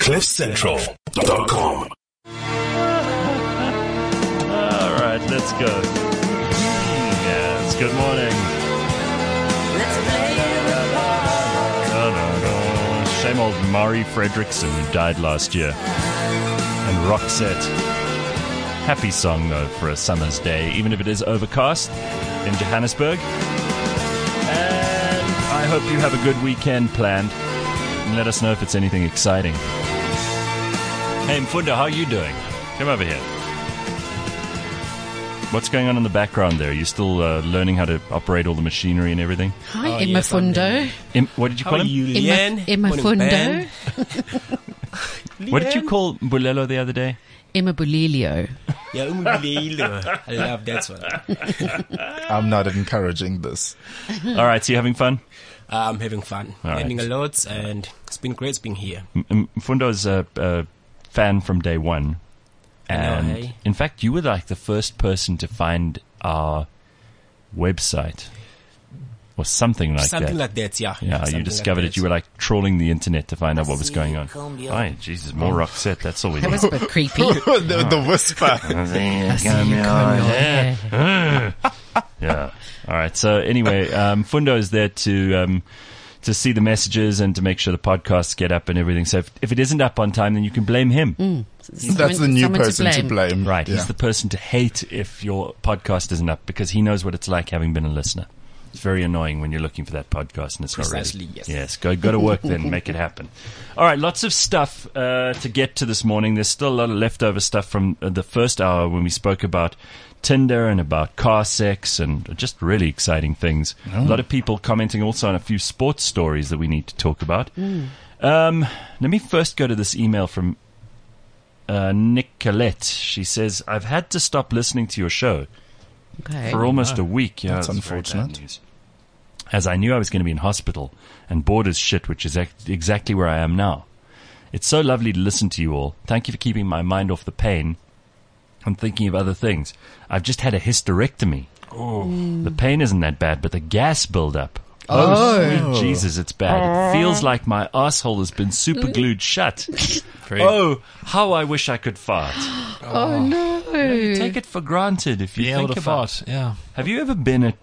CliffCentral.com. All right, let's go. Yes, good morning. Shame old Mari Fredrickson, who died last year. And Roxette. Happy song, though, for a summer's day, even if it is overcast in Johannesburg. And I hope you have a good weekend planned. And let us know if it's anything exciting. Hey, Mfunda, how are you doing? Come over here. What's going on in the background there? Are you still learning how to operate all the machinery and everything? Hi, Emma Fundo. What did you call him? Emma Fundo. What did you call Bulelo the other day? Emma Bulilio. Yeah, Bulilio. I love that one. I'm not encouraging this. All right, so you having fun? I'm having fun. All right. Learning a lot, and it's been great being here. Mfundo's a fan from day one. And I know, hey? in fact, you were like the first person to find our website or something like that. Something like that, yeah. Yeah, Something you discovered like it. You were like trawling the internet to find out what was going on. Oh, Jesus, more Roxette. That's all we That need. was a bit creepy. the whisper. Yeah. All right. So anyway, Fundo is there to see the messages and to make sure the podcasts get up and everything. So if it isn't up on time, then you can blame him. That's the new person to blame. Right. Yeah. He's the person to hate if your podcast isn't up because he knows what it's like having been a listener. It's very annoying when you're looking for that podcast and it's Precisely, not ready. yes. Yes. Go to work then. Make it happen. All right. Lots of stuff to get to this morning. There's still a lot of leftover stuff from the first hour when we spoke about Tinder and about car sex and just really exciting things. A lot of people commenting also on a few sports stories that we need to talk about. Let me first go to this email from Nicolette. She says, I've had to stop listening to your show for almost a week. Yeah, That's very bad unfortunate. news. As I knew I was going to be in hospital and bored as shit, which is exactly where I am now. It's so lovely to listen to you all. Thank you for keeping my mind off the pain. I'm thinking of other things. I've just had a hysterectomy. The pain isn't that bad, but the gas buildup. Oh, sweet Jesus, it's bad. It feels like my asshole has been super glued shut. Oh, how I wish I could fart. Oh, no. You take it for granted if you Be think able to about fart, yeah. Have you ever been at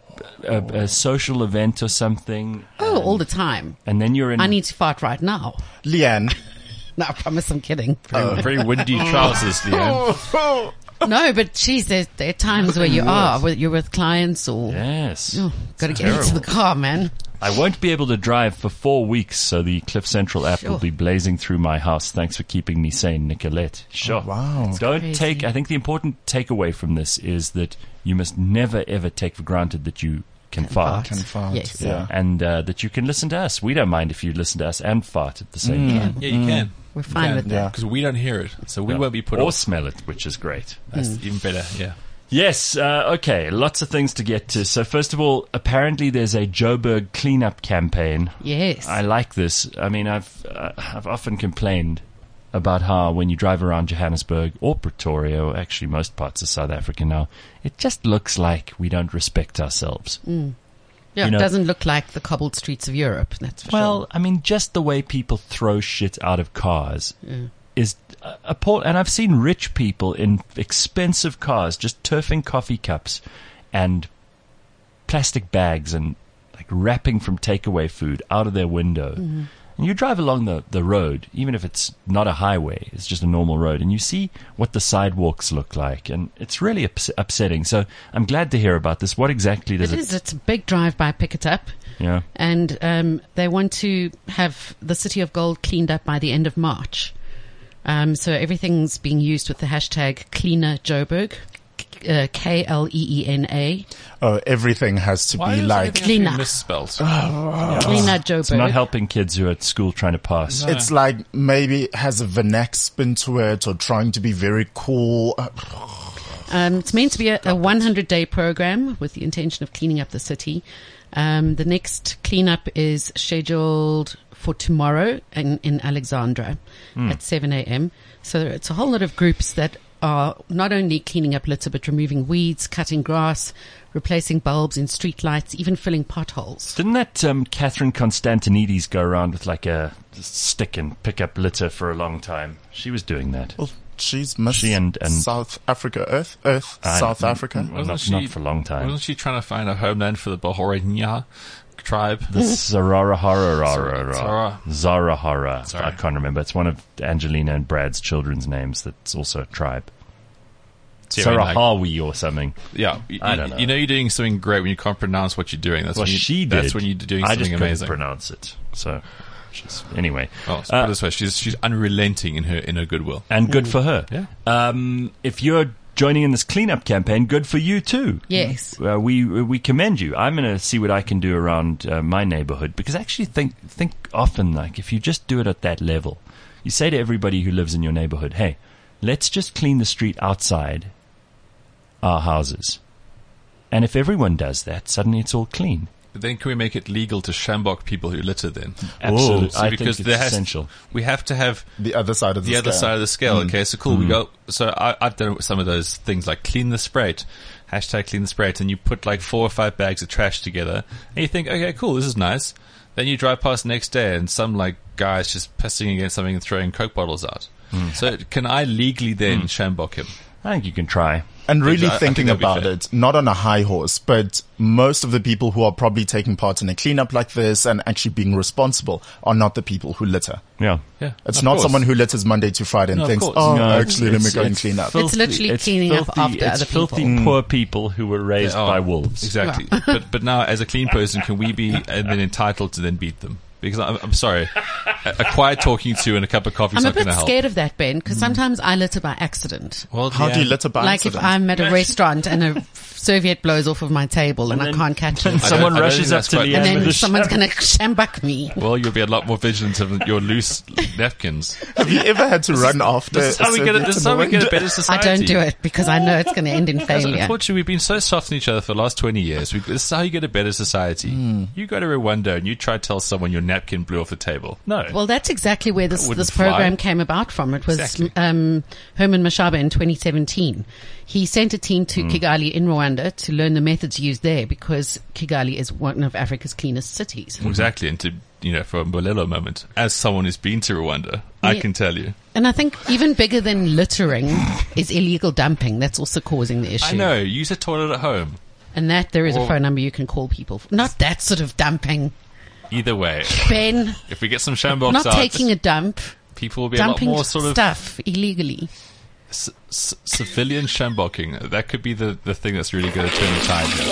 a social event or something? Oh, all the time. And then you're in... I need to fart right now. Leanne. No, I promise I'm kidding. Very windy trousers, Leanne. No, but geez, there are times where you're with clients or... Yes. Oh, got to get into the car, man. I won't be able to drive for 4 weeks, so the Cliff Central app will be blazing through my house. Thanks for keeping me sane, Nicolette. Sure. Oh, wow. Don't Crazy. take... I think the important takeaway from this is that you must never, ever take for granted that you can fart. Can fart. Yes. Yeah. And that you can listen to us. We don't mind if you listen to us and fart at the same time. Yeah, you can. We're fine with that. Because we don't hear it, so we won't be put Or off. smell it, which is great. That's even better, yeah. Yes, okay, lots of things to get to. So first of all, apparently there's a Joburg cleanup campaign. Yes. I like this. I mean, I've often complained about how when you drive around Johannesburg or Pretoria, or actually most parts of South Africa now, it just looks like we don't respect ourselves. Yeah, You know- it doesn't look like the cobbled streets of Europe, that's for Well, sure. I mean, just the way people throw shit out of cars is appalling. And I've seen rich people in expensive cars just turfing coffee cups and plastic bags and like wrapping from takeaway food out of their window. And you drive along the road, even if it's not a highway, it's just a normal road, and you see what the sidewalks look like, and it's really upsetting. So I'm glad to hear about this. What exactly does It is. It's a big drive-by pick it up. Yeah. And they want to have the City of Gold cleaned up by the end of March. So everything's being used with the hashtag Cleaner Joburg, KLEENA. Oh, everything has to Why be does like... everything have to be Cleaner. misspelled? Cleaner Joburg. It's not helping kids who are at school trying to pass. It's like maybe it has a vernac spin to it or trying to be very cool. It's meant to be a 100-day program with the intention of cleaning up the city. The next cleanup is scheduled for tomorrow in Alexandra at 7 a.m. So it's a whole lot of groups that are not only cleaning up litter, but removing weeds, cutting grass, replacing bulbs in street lights, even filling potholes. Didn't that Catherine Constantinides go around with like a stick and pick up litter for a long time? She was doing that. Well, she's Miss She and South Africa, Earth, South Africa. Not for a long time. Wasn't she trying to find a homeland for the Bahorenya tribe? The Zarahara. Sorry. I can't remember. It's one of Angelina and Brad's children's names that's also a tribe. So, I mean, Sarahawi or something. Yeah, I don't know. You know you're doing something great when you can't pronounce what you're doing. That's Well, when you, she did. That's when you're doing I something just couldn't amazing. pronounce it. So, anyway. Oh, so put it this way, she's unrelenting in her goodwill. And good for her. Yeah. If you're joining in this cleanup campaign, good for you too. Yes. We commend you. I'm going to see what I can do around my neighborhood, because I actually think often, like, if you just do it at that level, you say to everybody who lives in your neighborhood, hey, let's just clean the street outside our houses. And if everyone does that, suddenly it's all clean. But then can we make it legal to shambok people who litter then? Absolutely. So I because think it's there essential. We have to have The other side of the the scale. other side of the scale. Okay, so cool. We go. So I've done some of those things like clean the sprite, hashtag clean the sprite, and you put like 4 or 5 bags of trash together, and you think, okay, cool, this is nice. Then you drive past the next day, and some like guy's just pissing against something and throwing Coke bottles out. So can I legally then shambok him? I think you can try. And really I think thinking that'd be about fair. it, not on a high horse, but most of the people who are probably taking part in a cleanup like this and actually being responsible are not the people who litter. Yeah. Yeah, It's of not course. someone who litters Monday to Friday and No, of thinks, course. oh, No, actually, let me it's- go and it's clean up. It's literally cleaning up after other people. filthy poor people who were raised Yeah, by wolves. Exactly. but now, as a clean person, can we be and then entitled to then beat them? Because I'm sorry, a quiet talking to and a cup of coffee is I'm a not going bit to help. scared of that, Ben, because sometimes I litter by accident. Well, How do you litter by Like accident? if I'm at a restaurant and a serviette blows off of my table and I then- can't catch it. Someone I don't rushes think up that's to quite- Leanne And with then a someone's going to shambuk me. Well, you'll be a lot more vigilant of your loose napkins. Have you ever had to run after This is how we get it. This is how we get a better I society. don't do it because I know it's going to end in Because failure. unfortunately, we've been so soft on each other for the last 20 years. This is how you get a better society. You go to Rwanda and you try to tell someone your napkin blew off the table. No. Well, that's exactly where this wouldn't program fly. came about from. It was Exactly. Herman Mashaba in 2017. He sent a team to Kigali in Rwanda to learn the methods used there because Kigali is one of Africa's cleanest cities. Exactly. And to, for a Bolelo moment, as someone who's been to Rwanda, I Yeah. can tell you. And I think even bigger than littering is illegal dumping. That's also causing the issue. I know. Use a toilet at home. And that there is a Or- phone number you can call people. Not that sort of dumping. Either way, Ben, if we get some shamboks not out, taking a dump, people will be a lot dumping more sort of stuff illegally. civilian shamboking. That could be the thing that's really going to turn the tide here.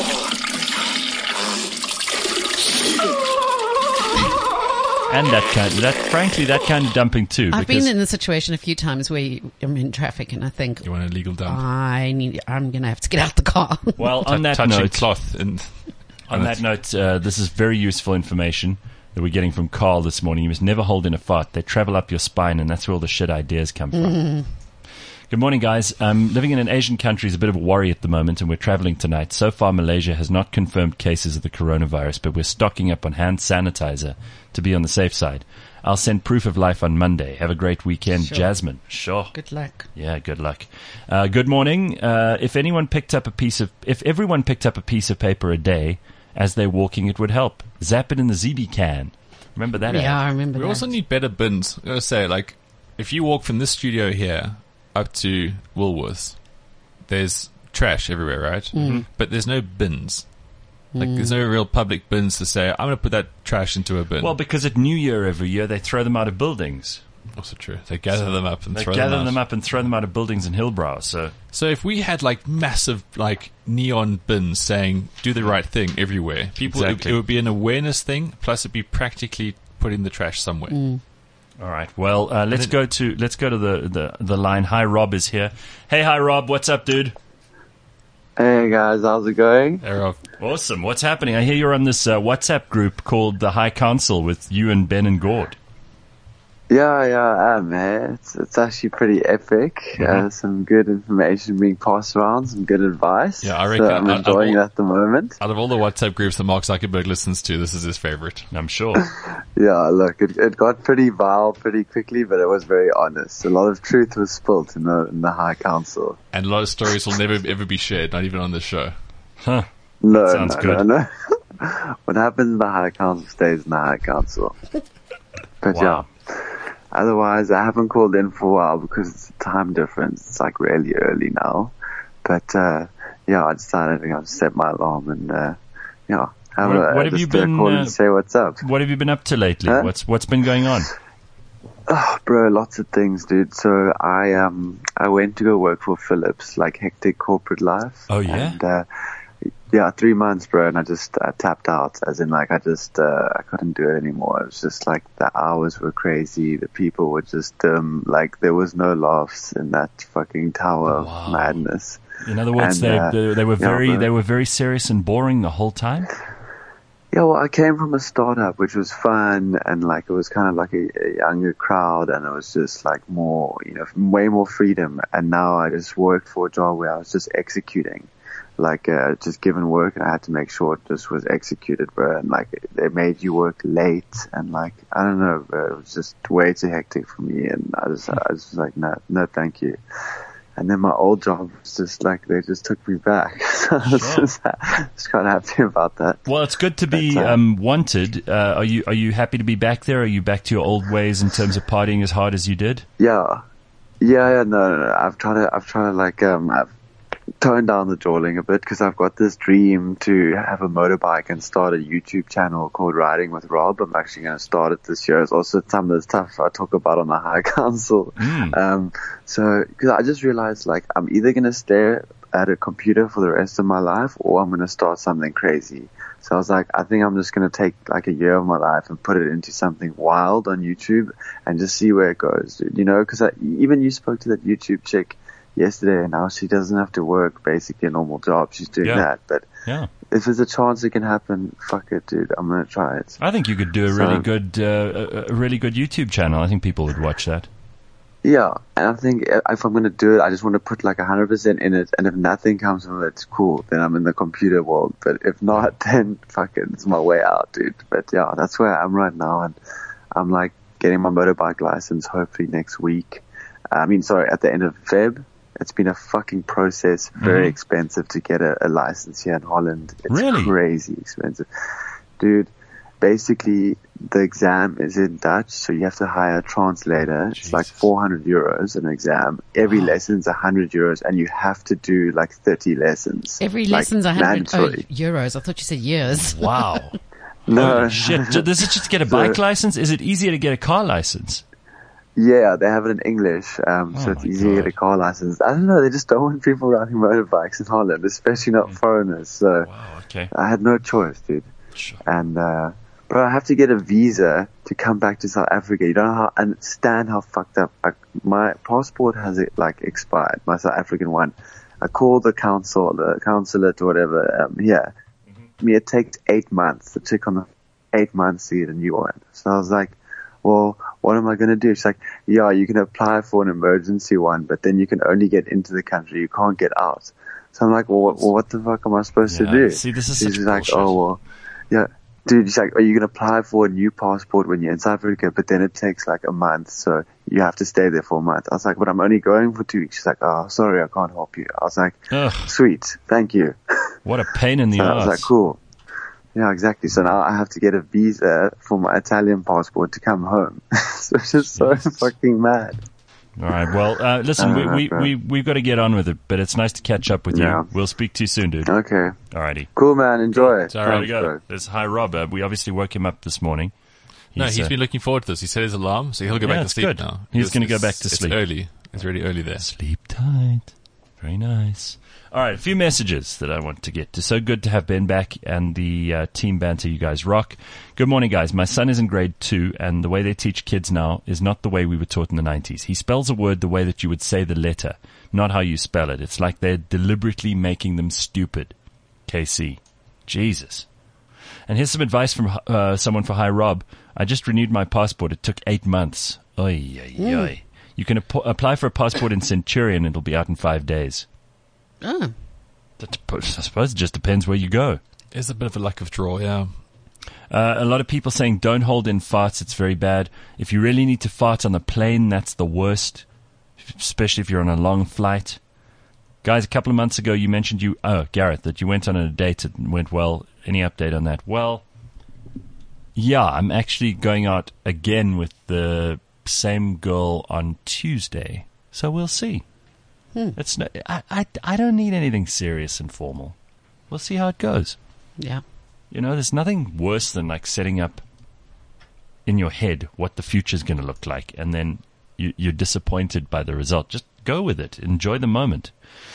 And that kind of dumping too. I've because been in the situation a few times where I'm in traffic and I think, You want an illegal dump? I'm going to have to get out the car. well, on that Touching note, cloth and this is very useful information that we're getting from Carl this morning. You must never hold in a fart. They travel up your spine, and that's where all the shit ideas come from. Good morning, guys. Living in an Asian country is a bit of a worry at the moment, and we're traveling tonight. So far, Malaysia has not confirmed cases of the coronavirus, but we're stocking up on hand sanitizer to be on the safe side. I'll send proof of life on Monday. Have a great weekend, Sure. Jasmine. Sure. Good luck. Yeah, good luck. Good morning. If everyone picked up a piece of paper a day as they're walking, it would help. Zap it in the ZB can. Remember that? Yeah, I ad? remember we that. also need better bins. I gotta say, like, if you walk from this studio here up to Woolworths, there's trash everywhere, right? But there's no bins. Like, there's no real public bins to say, I'm going to put that trash into a bin. Well, because at New Year every year they throw them out of buildings. also true. They gather them up and They throw gather them out. them up and throw them out of buildings in Hillbrow. So So if we had like massive like neon bins saying "do the right thing" everywhere, people Exactly. it would be an awareness thing. Plus, it'd be practically putting the trash somewhere. all right. Well, let's go to the line. Hi, Rob is here. Hey, hi, Rob. What's up, dude? Hey guys, how's it going? Thereof. Awesome. What's happening? I hear you're on this WhatsApp group called the High Council with you and Ben and Gord. Yeah, man. It's actually pretty epic. Some good information being passed around, some good advice. Yeah, I reckon So I'm enjoying it at the moment. Out of all the WhatsApp groups that Mark Zuckerberg listens to, this is his favorite. I'm sure. Yeah, look, it got pretty vile pretty quickly, but it was very honest. A lot of truth was spilt in the High Council. And a lot of stories will never ever be shared, not even on this show. Huh. No, sounds good. No. What happens in the High Council stays in the High Council. But Wow. yeah. Otherwise, I haven't called in for a while because it's a time difference. It's like really early now. But, yeah, I decided to set my alarm and, What have you been, call and say what's up. What have you been up to lately? Huh? What's been going on? Oh, bro, lots of things, dude. So I went to go work for Philips, like hectic corporate life. Oh, yeah? And, yeah, 3 months, bro, and I just tapped out, as in, like, I couldn't do it anymore. It was just, like, the hours were crazy, the people were just, like, there was no laughs in that fucking tower of madness. In other words, And, they were bro. they were very serious and boring the whole time. Yeah, well, I came from a startup, which was fun, and, like, it was kind of like a younger crowd, and it was just, like, more, way more freedom, and now I just worked for a job where I was just executing. Like, just given work, and I had to make sure it just was executed, bro. And, like, they made you work late, and, like, I don't know, bro. It was just way too hectic for me, and I was like, no, thank you. And then my old job was just, like, they just took me back. So I was just quite happy about that. Well, it's good to be wanted. Are you happy to be back there? Are you back to your old ways in terms of partying as hard as you did? Yeah, no. I've tried to, like, I've toned down the drawling a bit because I've got this dream to have a motorbike and start a YouTube channel called Riding with Rob. I'm actually going to start it this year. It's also some of the stuff I talk about on the High Council. So, because I just realized, like, I'm either going to stare at a computer for the rest of my life or I'm going to start something crazy. So I was like, I think I'm just going to take like a year of my life and put it into something wild on YouTube and just see where it goes, dude. Because even you spoke to that YouTube chick yesterday, and now she doesn't have to work basically a normal job. She's doing that. But if there's a chance it can happen, fuck it, dude. I'm going to try it. I think you could do a really good YouTube channel. I think people would watch that. Yeah, and I think if I'm going to do it, I just want to put like 100% in it, and if nothing comes from it, it's cool. Then I'm in the computer world. But if not, then fuck it, it's my way out, dude. But yeah, that's where I am right now, and I'm like getting my motorbike license hopefully next week. At the end of Feb. It's been a fucking process, very expensive to get a license here in Holland. It's really crazy expensive. Dude, basically the exam is in Dutch, so you have to hire a translator. Jesus. It's like 400 euros an exam. Every lesson's 100 euros, and you have to do like 30 lessons. Every lesson's 100 mandatory. Euros. I thought you said years. Wow. No. Holy shit. This is just to get a bike license? Is it easier to get a car license? Yeah, they have it in English, so it's easy to get a car license. I don't know, they just don't want people riding motorbikes in Holland, especially not foreigners, so I had no choice, dude. Sure. And, bro, I have to get a visa to come back to South Africa. You don't know understand how fucked up. My passport has expired, my South African one. I called the consulate or whatever, here. It takes 8 months. The chick on the 8 months to get a new one. So I was like, well, what am I going to do? She's like, yeah, you can apply for an emergency one, but then you can only get into the country. You can't get out. So I'm like, well, what the fuck am I supposed to do? See, this is She's such like, bullshit. oh, well, yeah. Dude, she's like, are you going to apply for a new passport when you're in South Africa? But then it takes like a month, so you have to stay there for a month. I was like, but I'm only going for 2 weeks. She's like, oh, sorry, I can't help you. I was like, sweet, thank you. What a pain in the ass. I was like, cool. Yeah, exactly. So now I have to get a visa for my Italian passport to come home. So it's just so fucking mad. All right. Well, listen, we've got to get on with it, but it's nice to catch up with you. We'll speak to you soon, dude. Okay. All righty. Cool, man. Enjoy it. All right, we go. There's Hi Rob. We obviously woke him up this morning. He's been looking forward to this. He set his alarm, so he'll go back to sleep good. now. He's going to go back to sleep. It's early. It's really early there. Sleep tight. Very nice. All right, a few messages that I want to get to. So good to have Ben back and the team banter. You guys rock. Good morning, guys. My son is in grade 2, and the way they teach kids now is not the way we were taught in the 90s. He spells a word the way that you would say the letter, not how you spell it. It's like they're deliberately making them stupid. KC. Jesus. And here's some advice from someone for Hi Rob. I just renewed my passport. It took 8 months. Oy, oy, oy. You can apply for a passport in Centurion. It'll be out in 5 days. Oh. I suppose it just depends where you go. There's a bit of a luck of draw, yeah. A lot of people saying don't hold in farts. It's very bad. If you really need to fart on the plane, that's the worst, especially if you're on a long flight. Guys, a couple of months ago, you mentioned Gareth, that you went on a date and went well. Any update on that? Well, yeah, I'm actually going out again with the same girl on Tuesday, so we'll see. It's I don't need anything serious and formal. We'll see how it goes. Yeah. You know, there's nothing worse than like setting up in your head what the future's going to look like, and then you're disappointed by the result. Just go with it. Enjoy the moment.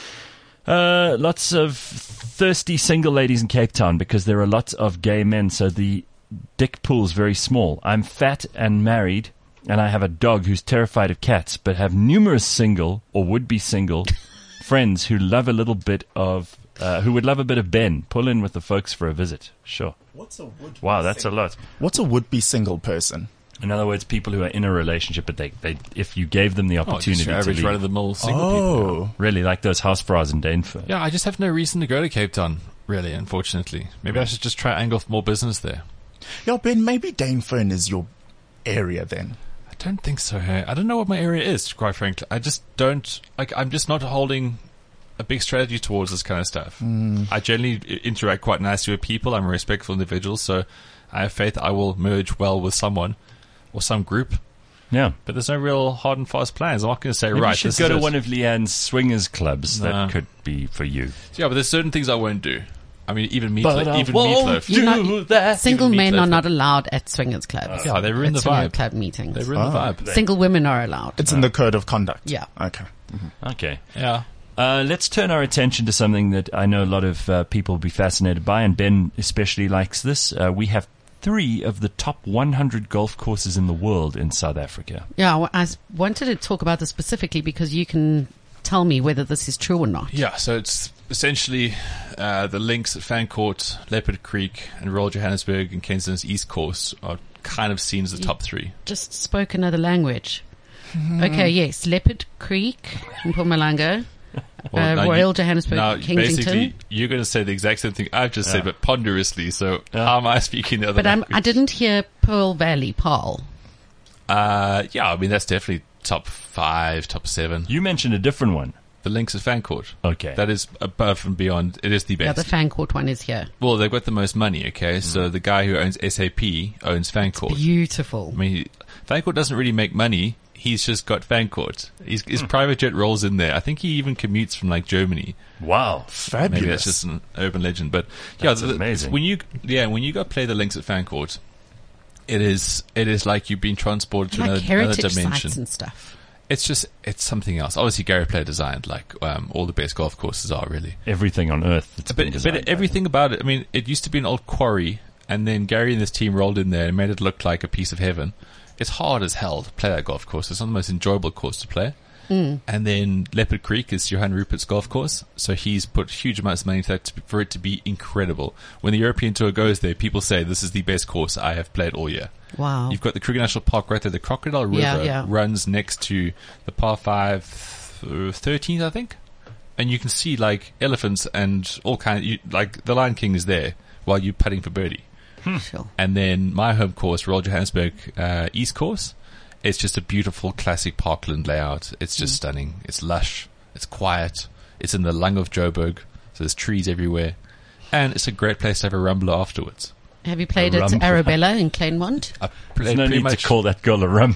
Lots of thirsty single ladies in Cape Town because there are lots of gay men, so the dick pool's very small. I'm fat and married, and I have a dog who's terrified of cats, but have numerous single or would-be single friends who love a little bit of, who would love a bit of Ben. Pull in with the folks for a visit. Sure. Wow, that's a lot. What's a would-be single person? In other words, people who are in a relationship, but they if you gave them the opportunity your average to leave. run-of-the-mill single people. Really, like those housevrouws in Dainford. Yeah, I just have no reason to go to Cape Town, really, unfortunately. Maybe I should just try angle for more business there. Yeah, Ben, maybe Dainfern is your area then. I don't think so, hey. I don't know what my area is, quite frankly. I just don't... I'm just not holding a big strategy towards this kind of stuff. I generally interact quite nicely with people. I'm a respectful individual, so I have faith I will merge well with someone or some group. Yeah. But there's no real hard and fast plans. I'm not going to say, Maybe right, you should this go is to it. one of Leanne's swingers clubs. No. That could be for you. Yeah, but there's certain things I won't do. I mean, even But I Meatloaf. won't do that. Single Even men Meatloaf. are not allowed at swingers clubs. Yeah, they ruin At the swinger vibe. club meetings. They ruin the vibe. Single women are allowed. It's in the code of conduct. Yeah. Okay. Okay. Yeah. Let's turn our attention to something that I know a lot of people will be fascinated by, and Ben especially likes this. We have 3 of the top 100 golf courses in the world in South Africa. Yeah, I wanted to talk about this specifically because you can tell me whether this is true or not. Yeah, so it's essentially the links at Fancourt, Leopard Creek, and Royal Johannesburg and Kensington's East Course are kind of seen as the top 3. Just spoke another language. Okay, yes. Leopard Creek in Mpumalanga. Now Royal Johannesburg, now, Kensington. basically, you're going to say the exact same thing I've just said, but ponderously. So how am I speaking the other But language? I didn't hear Pearl Valley, Paarl. Yeah, I mean, that's definitely top 5, top 7. You mentioned a different one. The links at Fancourt. Okay. That is above and beyond. It is the Yeah, best. the Fancourt one is here. Well, they've got the most money, okay? So the guy who owns SAP owns Fancourt. Beautiful. I mean, Fancourt doesn't really make money. He's just got Fancourt. His private jet rolls in there. I think he even commutes from like Germany. Wow. Fabulous. Maybe that's just an urban legend, but yeah, That's amazing. When you go play the links at Fancourt, it is like you've been transported to Like another heritage dimension. sites and stuff. It's something else. Obviously, Gary Player designed like all the best golf courses are really. Everything on earth. That's been designed But by everything about it. I mean, it used to be an old quarry, and then Gary and his team rolled in there and made it look like a piece of heaven. It's hard as hell to play that golf course. It's not the most enjoyable course to play. And then Leopard Creek is Johan Rupert's golf course, so he's put huge amounts of money into that for it to be incredible. When the European Tour goes there, people say this is the best course I have played all year. Wow. You've got the Kruger National Park right there. The Crocodile River Yeah. runs next to the par 5 13th, I think. And you can see like elephants and all like the Lion King is there while you're putting for birdie. Sure. And then my home course, Royal Johannesburg East Course, it's just a beautiful classic parkland layout. It's just stunning. It's lush. It's quiet. It's in the lung of Joburg, so there's trees everywhere. And it's a great place to have a rumbler afterwards. Have you played at rump. Arabella in Claremont? I There's played no pretty need much. to call that girl a rump.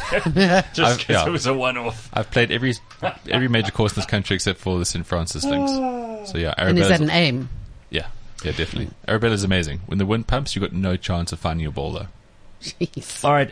Just because yeah. it was a one-off. I've played every major course in this country except for the St. Francis links. So yeah, And is that Arabella's, an aim? yeah, definitely. Arabella's amazing. When the wind pumps, you've got no chance of finding your ball though. Jeez. All right.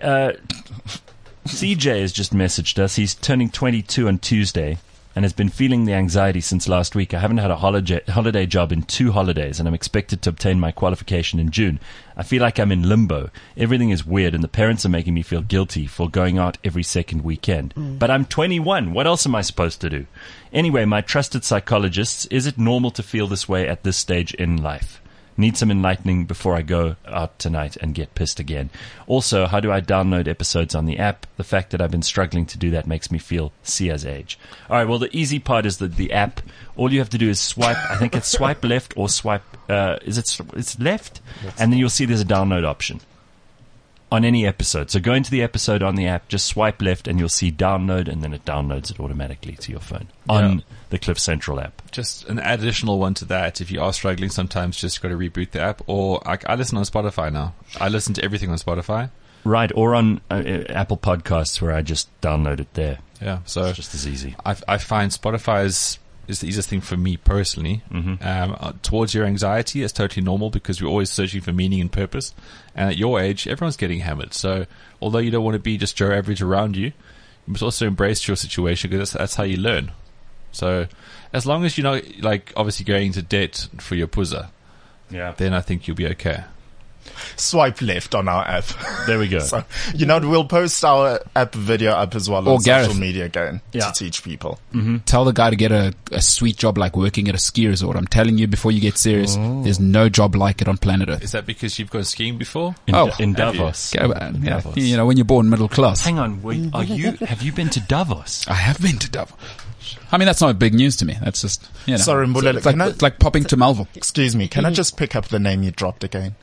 CJ has just messaged us. He's turning 22 on Tuesday and has been feeling the anxiety since last week. I haven't had a holiday job in 2 holidays, and I'm expected to obtain my qualification in June. I feel like I'm in limbo. Everything is weird, and the parents are making me feel guilty for going out every second weekend. But I'm 21. What else am I supposed to do? Anyway, my trusted psychologists, is it normal to feel this way at this stage in life? Need some enlightening before I go out tonight and get pissed again. Also, how do I download episodes on the app? The fact that I've been struggling to do that makes me feel Sia's age. All right, well, the easy part is the app. All you have to do is swipe. I think it's swipe left or swipe. It's left, and then you'll see there's a download option on any episode. So go into the episode on the app, just swipe left, and you'll see download, and then it downloads it automatically to your phone on the Cliff Central app. Just an additional one to that. If you are struggling, sometimes just got to reboot the app. Or I listen on Spotify now. I listen to everything on Spotify. Right, or on Apple Podcasts, where I just download it there. Yeah, so It's just as easy. I find Spotify is the easiest thing for me personally. Towards your anxiety, it's totally normal because we're always searching for meaning and purpose. And at your age, everyone's getting hammered. So although you don't want to be just Joe Average around you, you must also embrace your situation because that's how you learn. So as long as you're not, like, obviously going into debt for your puzza, then I think you'll be okay. Swipe left on our app. There we go. So, we'll post our app video up as well Or on Gareth. social media again Yeah. to teach people. Tell the guy to get a sweet job like working at a ski resort. I'm telling you, before you get serious, there's no job like it on planet Earth. Is that because you've gone skiing before? In Davos. Yeah, you know, when you're born middle class. Hang on, have you been to Davos? I have been to Davos. I mean, that's not big news to me. That's just, Sorry, Mbulelo, it's like, like popping to Melville. Excuse me, can I just pick up the name you dropped again?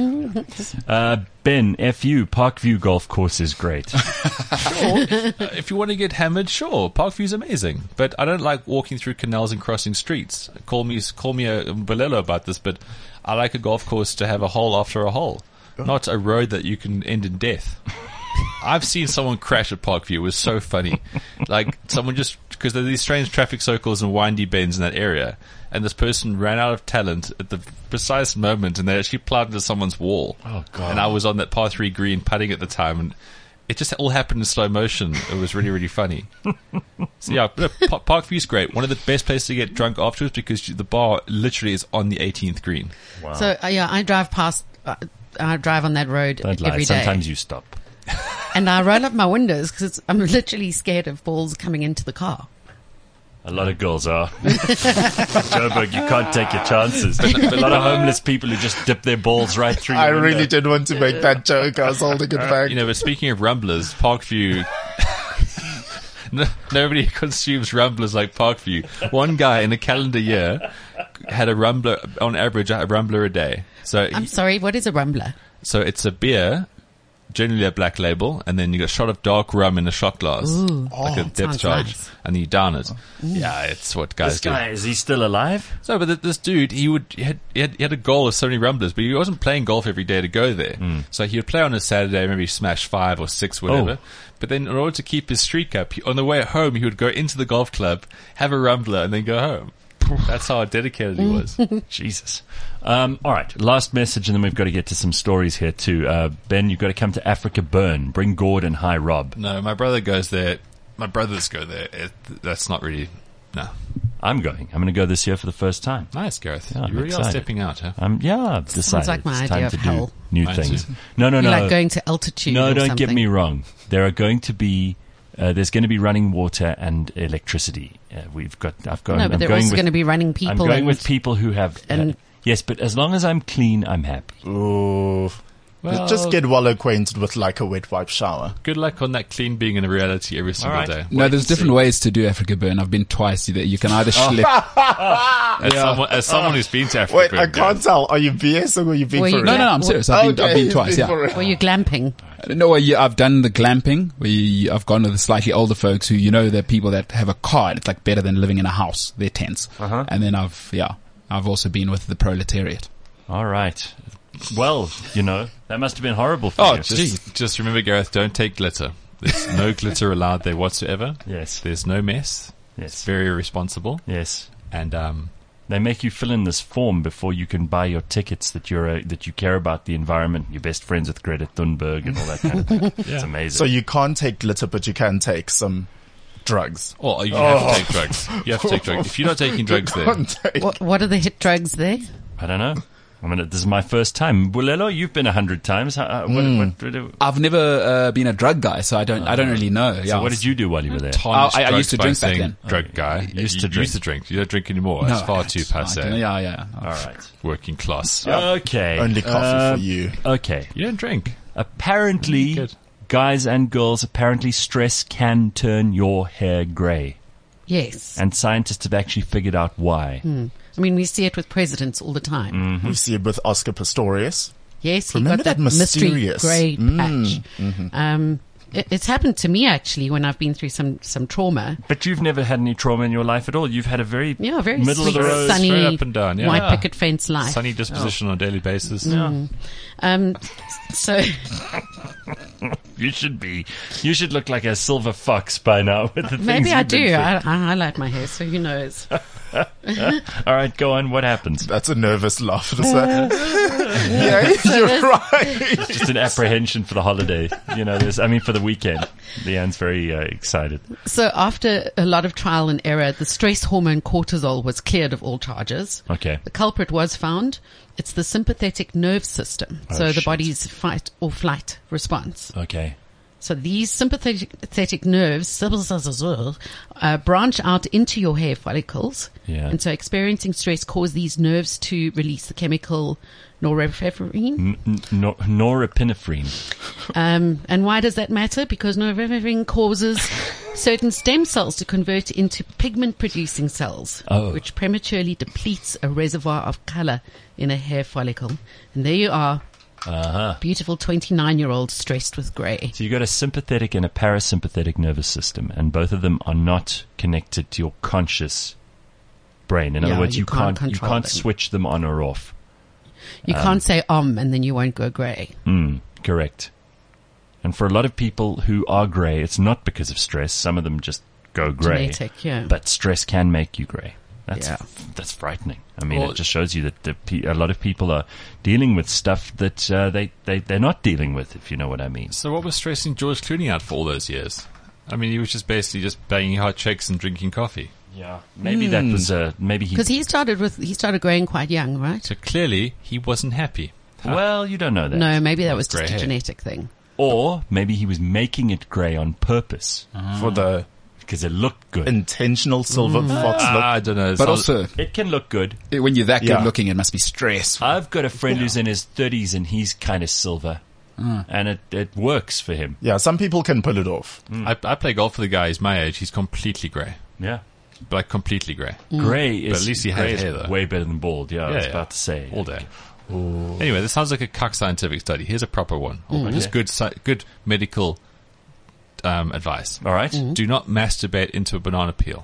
Ben, FU, Parkview Golf Course is great. If you want to get hammered, sure, Parkview's amazing. But I don't like walking through canals and crossing streets. Call me a Mbulelo about this, but I like a golf course to have a hole after a hole, not a road that you can end in death. I've seen someone crash at Parkview. It was so funny. Like, someone just, because there are these strange traffic circles and windy bends in that area, and this person ran out of talent at the precise moment, and they actually plowed into someone's wall. Oh, God. And I was on that par 3 green putting at the time, and it just all happened in slow motion. It was really, really funny. So yeah, Parkview's great. One of the best places to get drunk afterwards because the bar literally is on the 18th green. Wow. So, I drive past, I drive on that road Don't lie. every day. Sometimes you stop. And I roll up my windows because I'm literally scared of balls coming into the car. A lot of girls are. Joburg, you can't take your chances. A lot of homeless people who just dip their balls right through your I window. really did want to make that joke. I was holding it back. But speaking of rumblers, Parkview... Nobody consumes rumblers like Parkview. One guy in a calendar year had a rumbler, on average, a rumbler a day. So I'm sorry, what is a rumbler? So it's a beer, generally a black label, and then you got a shot of dark rum in a shot glass, like a depth sounds charge, nice. and then you down it. Yeah, it's what guys This guy, is he still alive? do. So, but this dude, he had a goal of so many rumblers, but he wasn't playing golf every day to go there. So he would play on a Saturday, maybe smash 5 or 6, whatever. Oh. But then, in order to keep his streak up, on the way home, he would go into the golf club, have a rumbler, and then go home. That's how dedicated he was. Jesus. All right, last message, and then we've got to get to some stories here too. Ben, you've got to come to Africa Burn. Bring Gord and hi Rob. No, my brother goes there. My brothers go there. That's not really... No. I'm going. I'm going to go this year for the first time. Nice, Gareth. Yeah, I'm you really are excited. stepping out, huh? I've decided like my it's idea time of to hell. do new Mine things. too. No. You like going to altitude No, or don't something? get me wrong. There are going to be... there's going to be running water and electricity. I'm But they're going also with- going to be running people. I'm going and, with people who have... and- yes, but as long as I'm clean, I'm happy. Ooh. Well, Just get well acquainted with like a wet wipe shower. good luck on that clean being in a reality every single right. day. No, there's different ways to do Africa Burn. I've been twice. You can either schlep. As someone who's been to Africa, Wait, Burn, I can't tell. Are you BSing or you being Were for you- real? No, I'm serious. I've been twice. Yeah. Were you glamping? No, I've done the glamping. I've gone with the slightly older folks who, they're people that have a car. And it's like better than living in a house. They're tents. And then I've also been with the proletariat. All right. Well, that must have been horrible for Oh, you. just remember, Gareth, don't take glitter. There's no glitter allowed there whatsoever. Yes. There's no mess. It's Yes. very irresponsible. Yes. And They make you fill in this form before you can buy your tickets that that you care about the environment, you're best friends with Greta Thunberg and all that kind of thing. It's amazing. So you can't take glitter, but you can take some drugs. well, you have to take drugs. You have to take drugs. If you're not taking drugs there, Can't take- What are the hit drugs there? I don't know. I mean, this is my first time. Bulelo, you've been 100 times. I've never been a drug guy, so I don't really know. So Yeah. what did you do while you were there? I used to drink back then. Drug guy. Used to drink. You don't drink anymore. No, It's far too passe. Yeah. All right. Working class. Okay. Only coffee for you. Okay. You don't drink. Apparently, Good. guys and girls, stress can turn your hair grey. Yes. And scientists have actually figured out why. I mean, we see it with presidents all the time. We see it with Oscar Pistorius. Yes, he Remember got that that mystery mysterious- grey patch. It's happened to me actually when I've been through some trauma. But you've never had any trauma in your life at all. You've had a very Very middle sweet, of the road. sunny, straight up and down, yeah. white Yeah. picket fence life. Sunny disposition on a daily basis. So You should look like a silver fox by now with the things maybe I you've been do. through. I highlight my hair, so who knows? All right, go on. What happens? That's a nervous laugh. Yeah, you're right. Just an apprehension for the holiday. For the weekend. Leanne's very excited. So after a lot of trial and error, the stress hormone cortisol was cleared of all charges. Okay. The culprit was found. It's the sympathetic nerve system. Oh, So the shit. body's fight or flight response. Okay. So these sympathetic nerves branch out into your hair follicles. Yeah. And so experiencing stress causes these nerves to release the chemical norepinephrine. Norepinephrine. And why does that matter? Because norepinephrine causes certain stem cells to convert into pigment-producing cells, which prematurely depletes a reservoir of color in a hair follicle. And there you are. Beautiful 29-year-old stressed with grey. So you got a sympathetic and a parasympathetic nervous system, and both of them are not connected to your conscious brain. In other words, you you can't can't control them. switch them on or off. You can't say and then you won't go grey. Correct. And for a lot of people who are grey, it's not because of stress. Some of them just go grey. Genetic, yeah. But stress can make you grey. Yeah. That's frightening. I mean, Well, it just shows you that a lot of people are dealing with stuff that they're not dealing with, if you know what I mean. So what was stressing George Clooney out for all those years? I mean, he was just basically just banging hot chicks and drinking coffee. Yeah. Maybe that was maybe he. Because he started growing quite young, right? So clearly, he wasn't happy. Well, you don't know that. No, maybe that was just Grey a hair. genetic thing. Or maybe he was making it grey on purpose For the because it looked good. intentional silver fox look. I don't know. But also, It can look good. when you're that Yeah. good looking, it must be stressful. I've got a friend who's in his 30s and he's kind of silver. And it works for him. Yeah, some people can pull it off. I play golf with a guy. He's my age. He's completely grey. Yeah. Like, completely grey. Grey is, But at least he has grey is hair, though. way better than bald. Yeah, I was Yeah, about to say. All day. Anyway, this sounds like a cock scientific study. Here's a proper one. Just good medical advice. All right. Do not masturbate into a banana peel.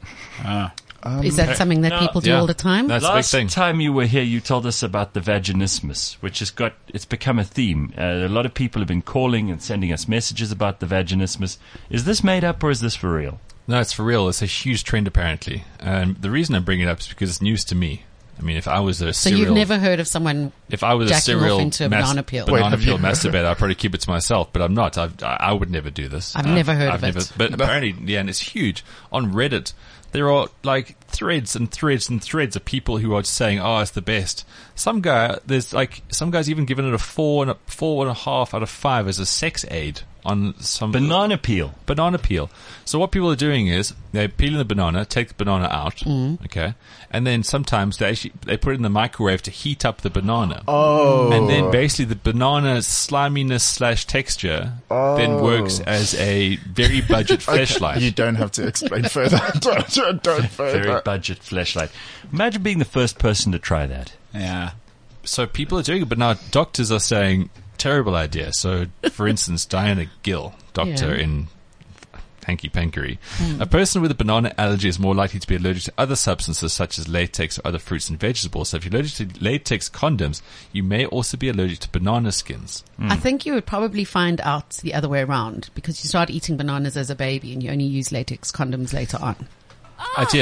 Is that something that people do yeah. all the time? That's a big Last thing. time you were here, you told us about the vaginismus, which it's become a theme. A lot of people have been calling and sending us messages about the vaginismus. Is this made up or is this for real? No, it's for real. It's a huge trend, apparently. And the reason I bring it up is because it's news to me. I mean, if I was a So serial... you've never heard of someone If I was a jacking off serial into a banana peel? Wait, have you- masturbator, I'd probably keep it to myself, but I'm not. I would never do this. I've never heard of it. But apparently, yeah, and it's huge. On Reddit, there are like threads and threads and threads of people who are just saying, "Oh, it's the best." Some guy's even given it a 4.5 out of 5 as a sex aid on some Banana peel. banana peel. So what people are doing is they're peeling the banana, take the banana out, okay, and then sometimes they put it in the microwave to heat up the banana. Oh. And then basically the banana sliminess / texture then works as a very budget fleshlight. You don't have to explain further. don't Very further. budget fleshlight. Imagine being the first person to try that. Yeah. So people are doing it, but now doctors are saying terrible idea. So, for instance, Diana Gill, doctor Yeah. in Hanky Pankery, a person with a banana allergy is more likely to be allergic to other substances such as latex or other fruits and vegetables. So if you're allergic to latex condoms, you may also be allergic to banana skins. I think you would probably find out the other way around because you start eating bananas as a baby and you only use latex condoms later on. Ideally.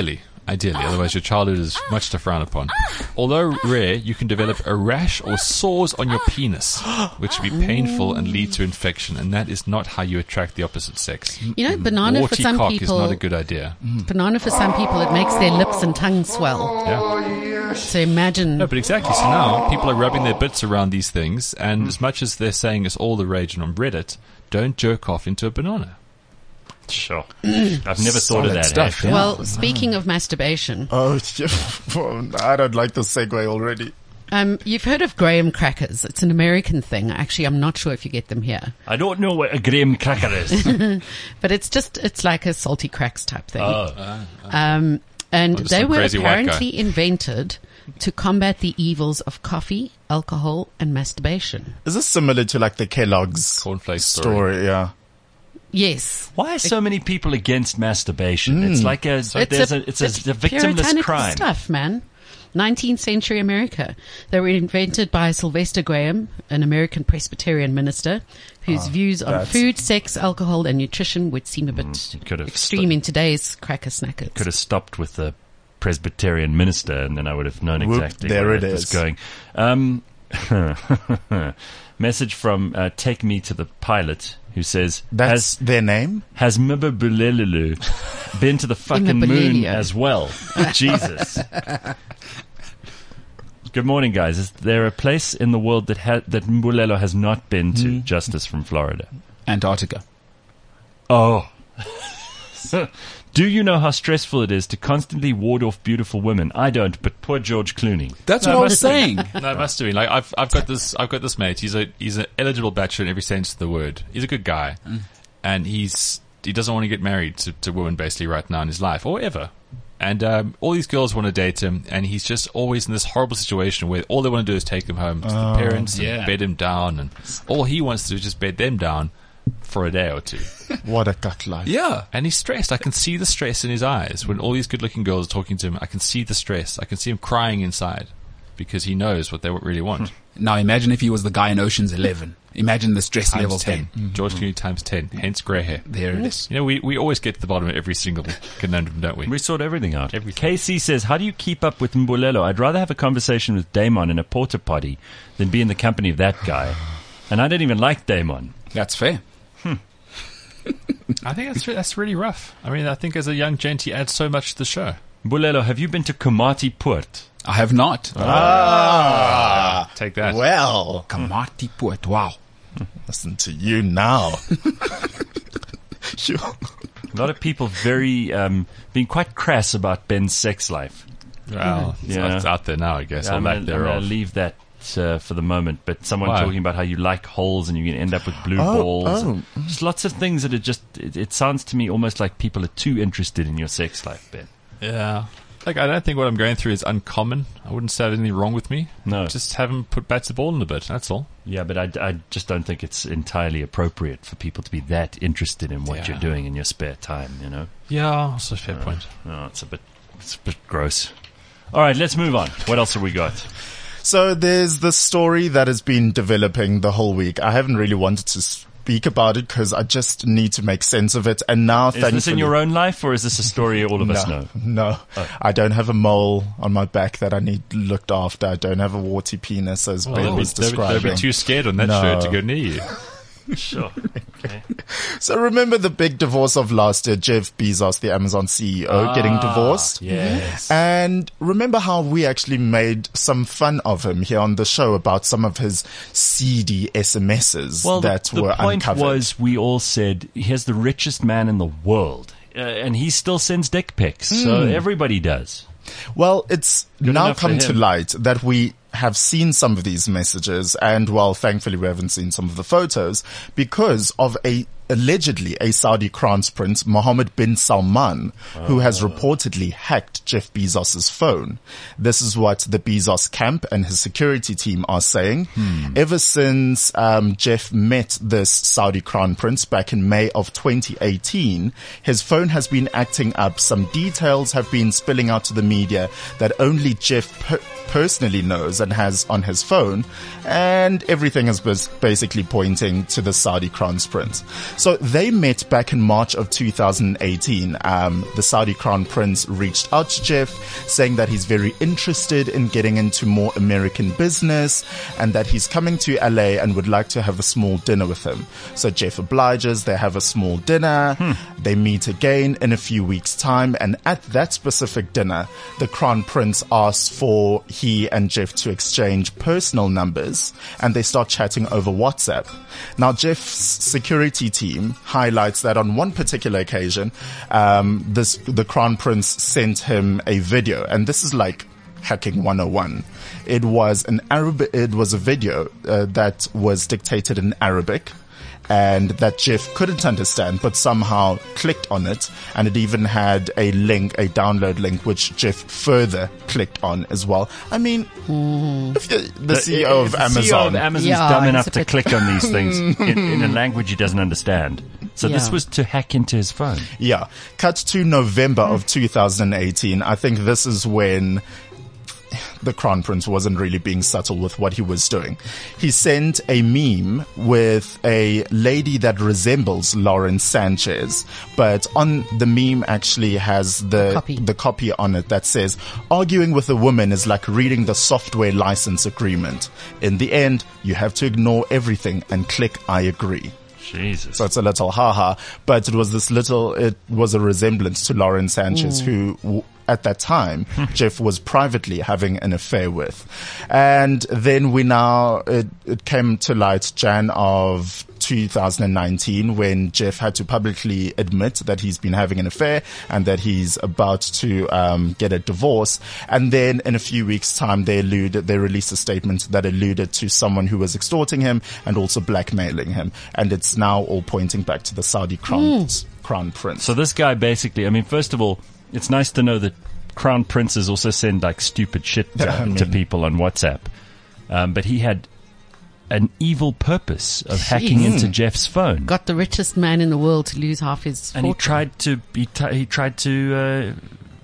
ideally. Otherwise, your childhood is much to frown upon. Although rare, you can develop a rash or sores on your penis, which will be painful and lead to infection, and that is not how you attract the opposite sex. You know, banana for Warty some cock people. is not a good idea. Banana for some people, it makes their lips and tongue swell. Yeah. So imagine. No, but exactly. So now people are rubbing their bits around these things, and as much as they're saying it's all the rage on Reddit, don't jerk off into a banana. Sure. I've never thought of Solid that. stuff, eh? yeah. Well, speaking of masturbation, Oh, I don't like the segue already. you've heard of graham crackers. It's an American thing. Actually, I'm not sure if you get them here. I don't know what a graham cracker is. But it's like a salty cracks type thing. Oh. And just they some were crazy white guy. apparently invented to combat the evils of coffee, alcohol, and masturbation. Is this similar to like the Kellogg's Cornflakes story? Yeah. Yes. Why are so many people against masturbation? It's like it's a victimless puritanical crime. stuff, man. 19th century America. They were invented by Sylvester Graham, an American Presbyterian minister, whose views on food, sex, alcohol, and nutrition would seem a bit could have extreme in today's cracker snackers. Could have stopped with the Presbyterian minister, and then I would have known exactly there where it was is. going. Message from Take Me to the Pilot, who says, That's their name? Has Mbulelulu been to the fucking moon Mbulelio. as well? Jesus. Good morning, guys. Is there a place in the world that that Mbulelo has not been to? Justice from Florida. Antarctica. Oh. Do you know how stressful it is to constantly ward off beautiful women? I don't, but poor George Clooney. That's what I was saying. No, it must have been. Like I've got this mate. He's an eligible bachelor in every sense of the word. He's a good guy, and he doesn't want to get married to women basically right now in his life or ever. And all these girls want to date him, and he's just always in this horrible situation where all they want to do is take him home to the parents and bed him down, and all he wants to do is just bed them down for a day or two. What a gut life. Yeah, and he's stressed. I can see the stress in his eyes when all these good-looking girls are talking to him. I can see the stress. I can see him crying inside because he knows what they really want. Now imagine if he was the guy in Ocean's 11. Imagine the stress Times levels 10. then. George Clooney times 10. Hence grey hair. There it is. You know, we always get to the bottom of every single conundrum, don't we? We sort everything out. Everything. KC says, how do you keep up with Mbulelo? I'd rather have a conversation with Damon in a porta potty than be in the company of that guy. And I don't even like Damon. That's fair. I think that's really rough. I mean, I think as a young gent, he adds so much to the show. Mbulelo, have you been to Komati Port? I have not. Take that. Well, Kamati Port. Wow. listen to you now. A lot of people being quite crass about Ben's sex life. Well, it's out there now, I guess. I'm Or lack going to thereof. leave that for the moment, but someone Why? talking about how you like holes and you can end up with blue balls. Just lots of things that are just, it sounds to me almost like people are too interested in your sex life, Ben. Yeah. Like, I don't think what I'm going through is uncommon. I wouldn't say there's anything wrong with me. No. Just haven't put back the ball in a bit, that's all. Yeah, but I just don't think it's entirely appropriate for people to be that interested in what you're doing in your spare time, you know? Yeah, that's a fair point. No, it's a bit gross. All right, let's move on. What else have we got? So there's this story that has been developing the whole week. I haven't really wanted to speak about it because I just need to make sense of it. And now, Is this in your own life, or is this a story all of us know? No. I don't have a mole on my back that I need looked after. I don't have a warty penis, as Ben was They'll describing. be too scared on that No. show to go near you. Sure. Okay. So remember the big divorce of last year, Jeff Bezos, the Amazon CEO, getting divorced? Yes. And remember how we actually made some fun of him here on the show about some of his seedy SMSs Well, that the were point uncovered. was we all said he's the richest man in the world, and he still sends dick pics. So everybody does. Well, it's now enough for come to him. light that we have seen some of these messages, and well, thankfully we haven't seen some of the photos because of allegedly a Saudi crown prince, Mohammed bin Salman, who has reportedly hacked Jeff Bezos' phone. This is what the Bezos camp and his security team are saying. Ever since Jeff met this Saudi crown prince back in May of 2018, his phone has been acting up. Some details have been spilling out to the media that only Jeff personally knows and has on his phone, and everything is basically pointing to the Saudi Crown Prince. So they met back in March of 2018. The Saudi Crown Prince reached out to Jeff, saying that he's very interested in getting into more American business and that he's coming to LA and would like to have a small dinner with him. So Jeff obliges. They have a small dinner. They meet again in a few weeks' time, and at that specific dinner, the Crown Prince asks for he and Jeff to exchange personal numbers, and they start chatting over WhatsApp. Now, Jeff's security team highlights that on one particular occasion, the Crown Prince sent him a video, and this is like hacking 101. It was a video that was dictated in Arabic, and that Jeff couldn't understand, but somehow clicked on it, and it even had a download link, which Jeff further clicked on as well. I mean, if you're the CEO of Amazon. CEO of Amazon's dumb enough to click on these things in a language he doesn't understand. So this was to hack into his phone. Yeah. Cut to November of 2018. I think this is when the Crown Prince wasn't really being subtle with what he was doing. He sent a meme with a lady that resembles Lauren Sanchez, but on the meme actually has the copy on it that says, "Arguing with a woman is like reading the software license agreement. In the end, you have to ignore everything and click I agree." Jesus. So it's a little haha, but it was a resemblance to Lauren Sanchez, who at that time, Jeff was privately having an affair with. And then it came to light Jan of 2019 when Jeff had to publicly admit that he's been having an affair and that he's about to get a divorce. And then in a few weeks' time, they released a statement that alluded to someone who was extorting him and also blackmailing him. And it's now all pointing back to the Saudi Crown Prince. So this guy basically, I mean, first of all, it's nice to know that Crown Princes also send like stupid shit to people on WhatsApp. But he had an evil purpose of hacking into Jeff's phone. Got the richest man in the world to lose half his fortune. And he tried to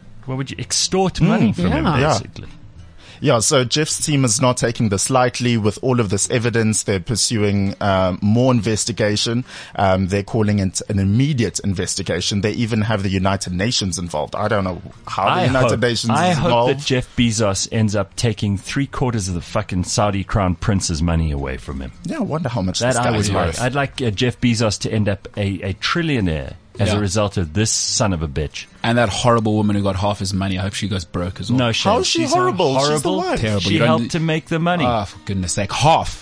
extort money from him, basically. Yeah, so Jeff's team is not taking this lightly. With all of this evidence, they're pursuing more investigation. They're calling it an immediate investigation. They even have the United Nations involved. I don't know how the United Nations is involved. I hope that Jeff Bezos ends up taking 3/4 of the fucking Saudi Crown Prince's money away from him. Yeah, I wonder how much this guy is worth. I'd like Jeff Bezos to end up a trillionaire as a result of this son of a bitch. And that horrible woman who got half his money, I hope she goes broke as well. No, how is she horrible? She's the wife. Terrible. She helped to make the money. Oh, for goodness sake. Half.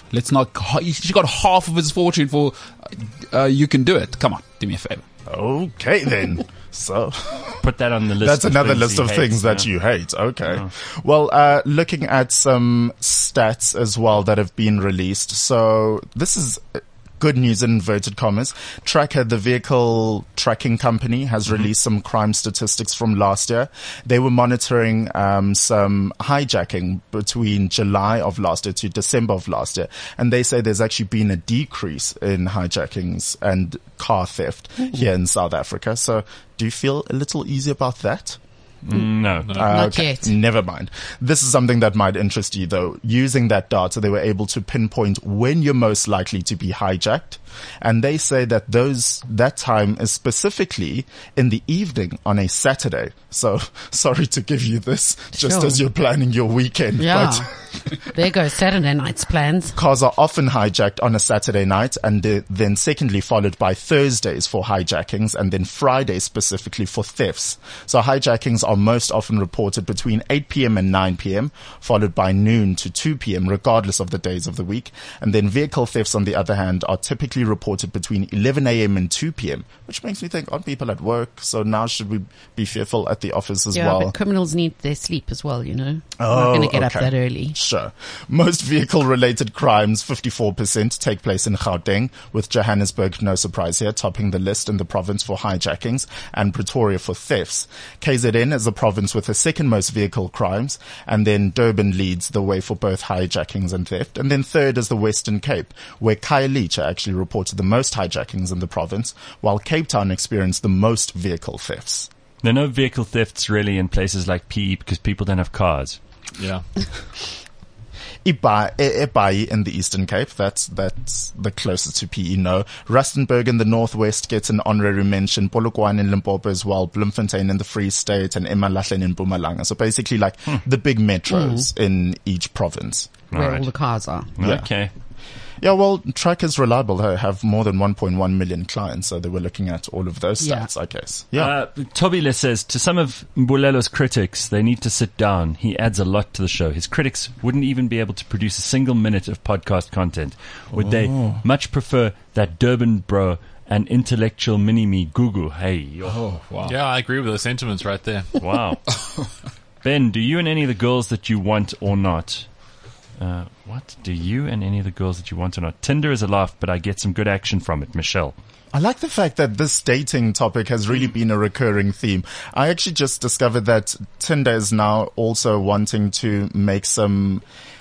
She got half of his fortune for, you can do it. Come on, do me a favor. Okay then. So put that on the list. That's another list of things that you hate. Okay. Well, looking at some stats as well that have been released. So this is good news in inverted commas. Tracker, the vehicle tracking company, has released some crime statistics from last year. They were monitoring some hijacking between July of last year to December of last year. And they say there's actually been a decrease in hijackings and car theft here in South Africa. So do you feel a little easy about that? No. Not yet. Never mind. This is something that might interest you though. Using that data, they were able to pinpoint when you're most likely to be hijacked. And they say that that time is specifically in the evening on a Saturday. So sorry to give you this just as you're planning your weekend. Yeah. But there goes Saturday night's plans. Cars are often hijacked on a Saturday night, and then secondly followed by Thursdays for hijackings, and then Fridays specifically for thefts. So hijackings are most often reported between 8 p.m. and 9 p.m., followed by noon to 2 p.m., regardless of the days of the week. And then vehicle thefts, on the other hand, are typically reported between 11 a.m. and 2 p.m., which makes me think, aren't people at work? So now should we be fearful at the office as well? Yeah, but criminals need their sleep as well, you know. Oh, not going to get up that early. Sure. Most vehicle-related crimes, 54%, take place in Gauteng, with Johannesburg, no surprise here, topping the list in the province for hijackings, and Pretoria for thefts. KZN is the province with the second most vehicle crimes, and then Durban leads the way for both hijackings and theft. And then third is the Western Cape, where Khayelitsha actually reported the most hijackings in the province, while Cape Town experienced the most vehicle thefts. There are no vehicle thefts really in places like PE because people don't have cars. Yeah. Ibai in the Eastern Cape, that's the closest to PE, no. Rustenburg in the Northwest gets an honorary mention, Polokwane in Limpopo as well, Bloemfontein in the Free State, and Emalahleni in Mpumalanga. So basically like the big metros in each province. Where all the cars are. Yeah. Okay. Yeah, well, Track is reliable. They have more than 1.1 million clients, so they were looking at all of those stats, I guess. Yeah. Tobile says, to some of Mbulelo's critics, they need to sit down. He adds a lot to the show. His critics wouldn't even be able to produce a single minute of podcast content. Would they much prefer that Durban bro and intellectual mini-me Gugu? Hey. Oh, wow. Yeah, I agree with those sentiments right there. Wow. Ben, do you and any of the girls that you want or not... what? Do you and any of the girls that you want or not? Tinder is a laugh, but I get some good action from it. Michelle. I like the fact that this dating topic has really been a recurring theme. I actually just discovered that Tinder is now also wanting to make some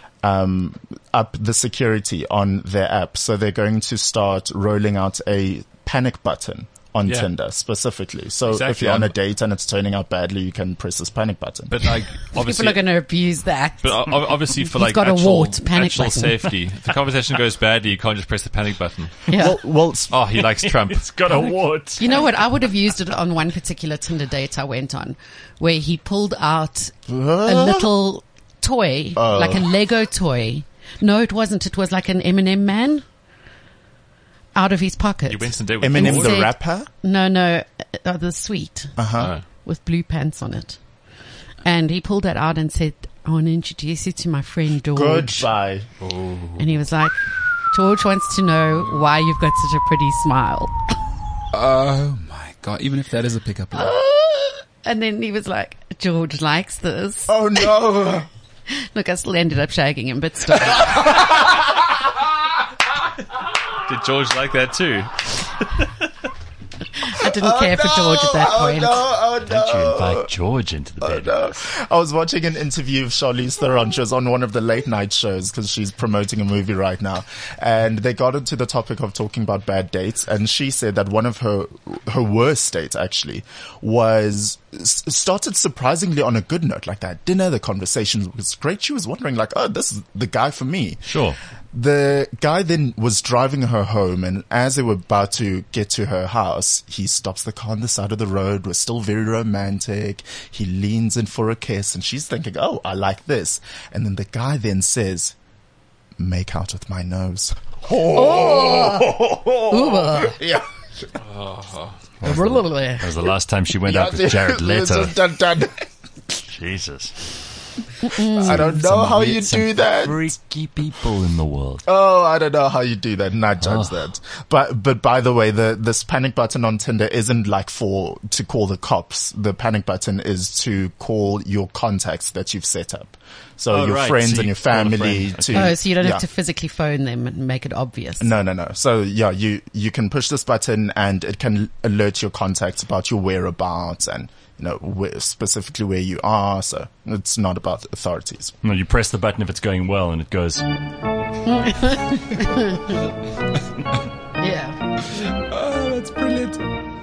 up the security on their app. So they're going to start rolling out a panic button on Tinder specifically. So if you're on a date and it's turning out badly, you can press this panic button. But like, obviously, people are going to abuse that. But obviously, for like got actual, a wart, panic actual button. safety, if the conversation goes badly, you can't just press the panic button. Yeah. Well, Oh, he likes Trump. It's got a wart. You know what? I would have used it on one particular Tinder date I went on, where he pulled out a little toy, like a Lego toy. No, it wasn't. It was like an M&M man out of his pocket. You went on a date with Eminem George? the rapper? No, the sweet Oh. with blue pants on it. And he pulled that out and said, I want to introduce you to my friend George. Goodbye. And he was like, George wants to know why you've got such a pretty smile. Oh my God. Even if that is a pickup line. And then he was like, George likes this. Oh no. Look, I still ended up shagging him, but still. Did George like that too? I didn't care for George at that point. Don't you invite George into the bed? No. I was watching an interview of Charlize Theron. She was on one of the late night shows because she's promoting a movie right now. And they got into the topic of talking about bad dates. And she said that one of her worst dates actually was started surprisingly on a good note. Like that dinner, the conversation was great. She was wondering like, oh, this is the guy for me. Sure. The guy then was driving her home, and as they were about to get to her house, he stops the car on the side of the road. We're still very romantic. He leans in for a kiss, and she's thinking, oh, I like this. And then the guy then says, make out with my nose. Oh. Yeah. That was the last time she went out with Jared Leto. Done. Jesus. I don't know how you do that. Freaky people in the world. Oh, I don't know how you do that, and I judge that. But by the way, this panic button on Tinder isn't like to call the cops. The panic button is to call your contacts that you've set up. So your friends So and you your call a family friend. to. Oh, so you don't have to physically phone them and make it obvious. No. So yeah, you can push this button and it can alert your contacts about your whereabouts and, you know, specifically where you are. So it's not about authorities. No, you press the button if it's going well, and it goes. Yeah. Oh, that's brilliant.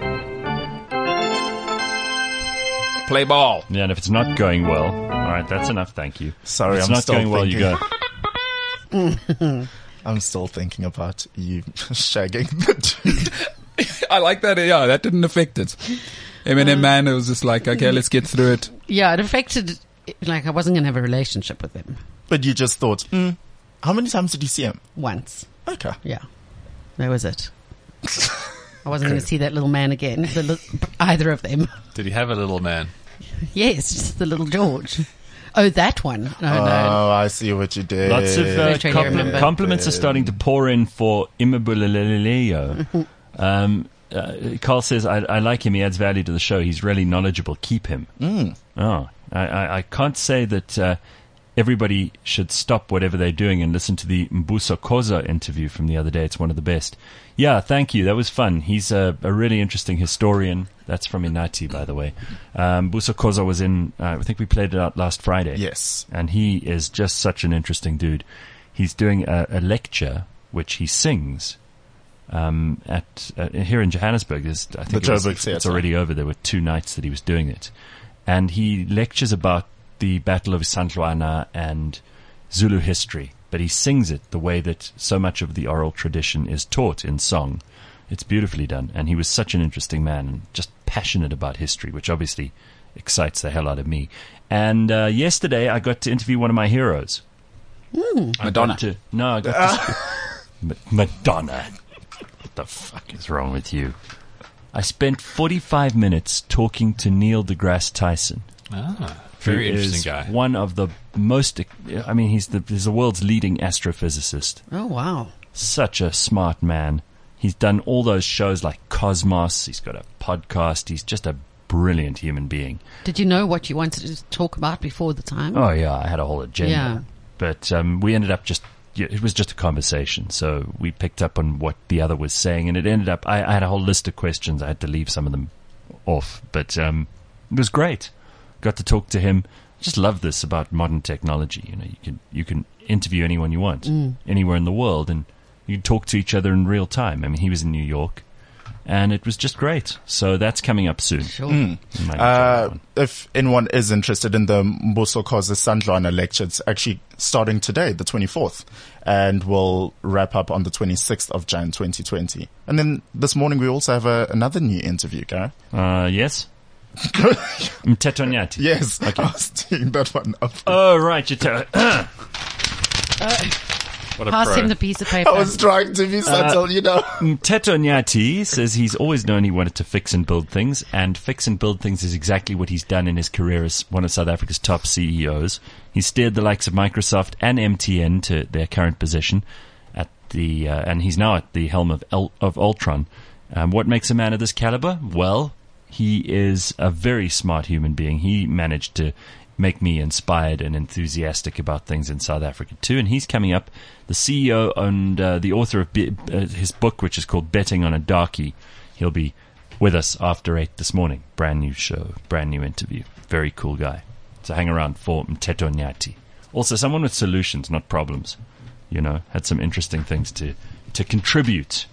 Play ball. Yeah, and if it's not going well, all right, that's enough. Thank you. Sorry, if it's I'm not still going well, you go. thinking. I'm still thinking about you shagging the dude. I like that. Yeah, that didn't affect it. Eminem man, it was just like, okay, let's get through it. Yeah, it affected, like I wasn't going to have a relationship with him But you just thought, how many times did you see him? once. Okay. Yeah. That was it. I wasn't going to see that little man again, either of them. Did he have a little man? Yes, just the little George. Oh, that one. No. Oh, I see what you did. Lots of Don't really remember. compliments are starting to pour in for Imabuleleo. Carl says, I like him. He adds value to the show. He's really knowledgeable. Keep him. Oh, I can't say that everybody should stop whatever they're doing and listen to the Mbuso Khoza interview from the other day. It's one of the best. Yeah, thank you. That was fun. He's a really interesting historian. That's from Inati, by the way. Mbuso Khoza was in, I think we played it out last Friday. Yes. And he is just such an interesting dude. He's doing a lecture, which he sings at here in Johannesburg. I think the Joburg it's Theatre. already over. There were 2 nights that he was doing it. And he lectures about the Battle of San Juana and Zulu history, but he sings it the way that so much of the oral tradition is taught in song. It's beautifully done, and he was such an interesting man and just passionate about history, which obviously excites the hell out of me. And yesterday I got to interview one of my heroes. Madonna. I got to Madonna. What the fuck is wrong with you? I spent 45 minutes talking to Neil deGrasse Tyson. Very who interesting is guy. One of the most, I mean, he's the world's leading astrophysicist. Oh, wow. Such a smart man. He's done all those shows like Cosmos. He's got a podcast. He's just a brilliant human being. Did you know what you wanted to talk about before the time? Oh, yeah, I had a whole agenda. Yeah. But we ended up it was just a conversation. So we picked up on what the other was saying, and it ended up, I had a whole list of questions. I had to leave some of them off. But it was great. Got to talk to him. Just love this about modern technology. You know, you can interview anyone you want, anywhere in the world, and you can talk to each other in real time. I mean, he was in New York, and it was just great. So that's coming up soon. Sure. If anyone is interested in the Mbuso Khoza San Juana lecture, it's actually starting today, the 24th, and will wrap up on the 26th of Jan 2020. And then this morning we also have another new interview, Gareth. Yes? Mteto Nyati. Yes, okay. I was doing that one up. Oh, right. What a Pass pro. him the piece of paper. I was trying to be subtle, Mteto Nyati says he's always known he wanted to fix and build things, and fix and build things is exactly what he's done in his career as one of South Africa's top CEOs. He steered the likes of Microsoft and MTN to their current position and he's now at the helm of Ultron. What makes a man of this caliber? Well, he is a very smart human being. He managed to make me inspired and enthusiastic about things in South Africa too. And he's coming up, the CEO and the author of his book, which is called Betting on a Darkie. He'll be with us after 8 this morning. Brand new show, brand new interview. Very cool guy. So hang around for Mteto Nyati. Also someone with solutions, not problems. You know, had some interesting things to contribute.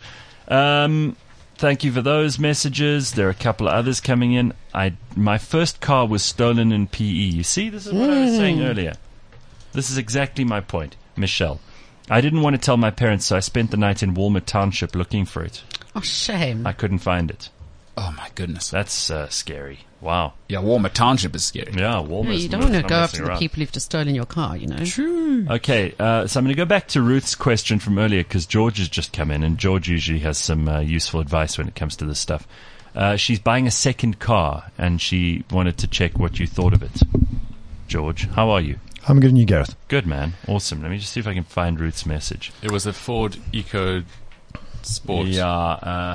Thank you for those messages. There are a couple of others coming in. My first car was stolen in PE. You see, this is what I was saying earlier. This is exactly my point. Michelle, I didn't want to tell my parents, so I spent the night in Walmer Township looking for it. Oh, shame. I couldn't find it. Oh my goodness. That's scary. Wow. Yeah, Walmer Township is scary. Yeah, Walmer. You don't want to go after the people who've just stolen your car, you know. True. Okay, so I'm going to go back to Ruth's question from earlier because George has just come in, and George usually has some useful advice when it comes to this stuff. She's buying a second car, and she wanted to check what you thought of it. George, how are you? I'm good, and you, Gareth? Good, man. Awesome. Let me just see if I can find Ruth's message. It was a Ford Eco Sport. Yeah.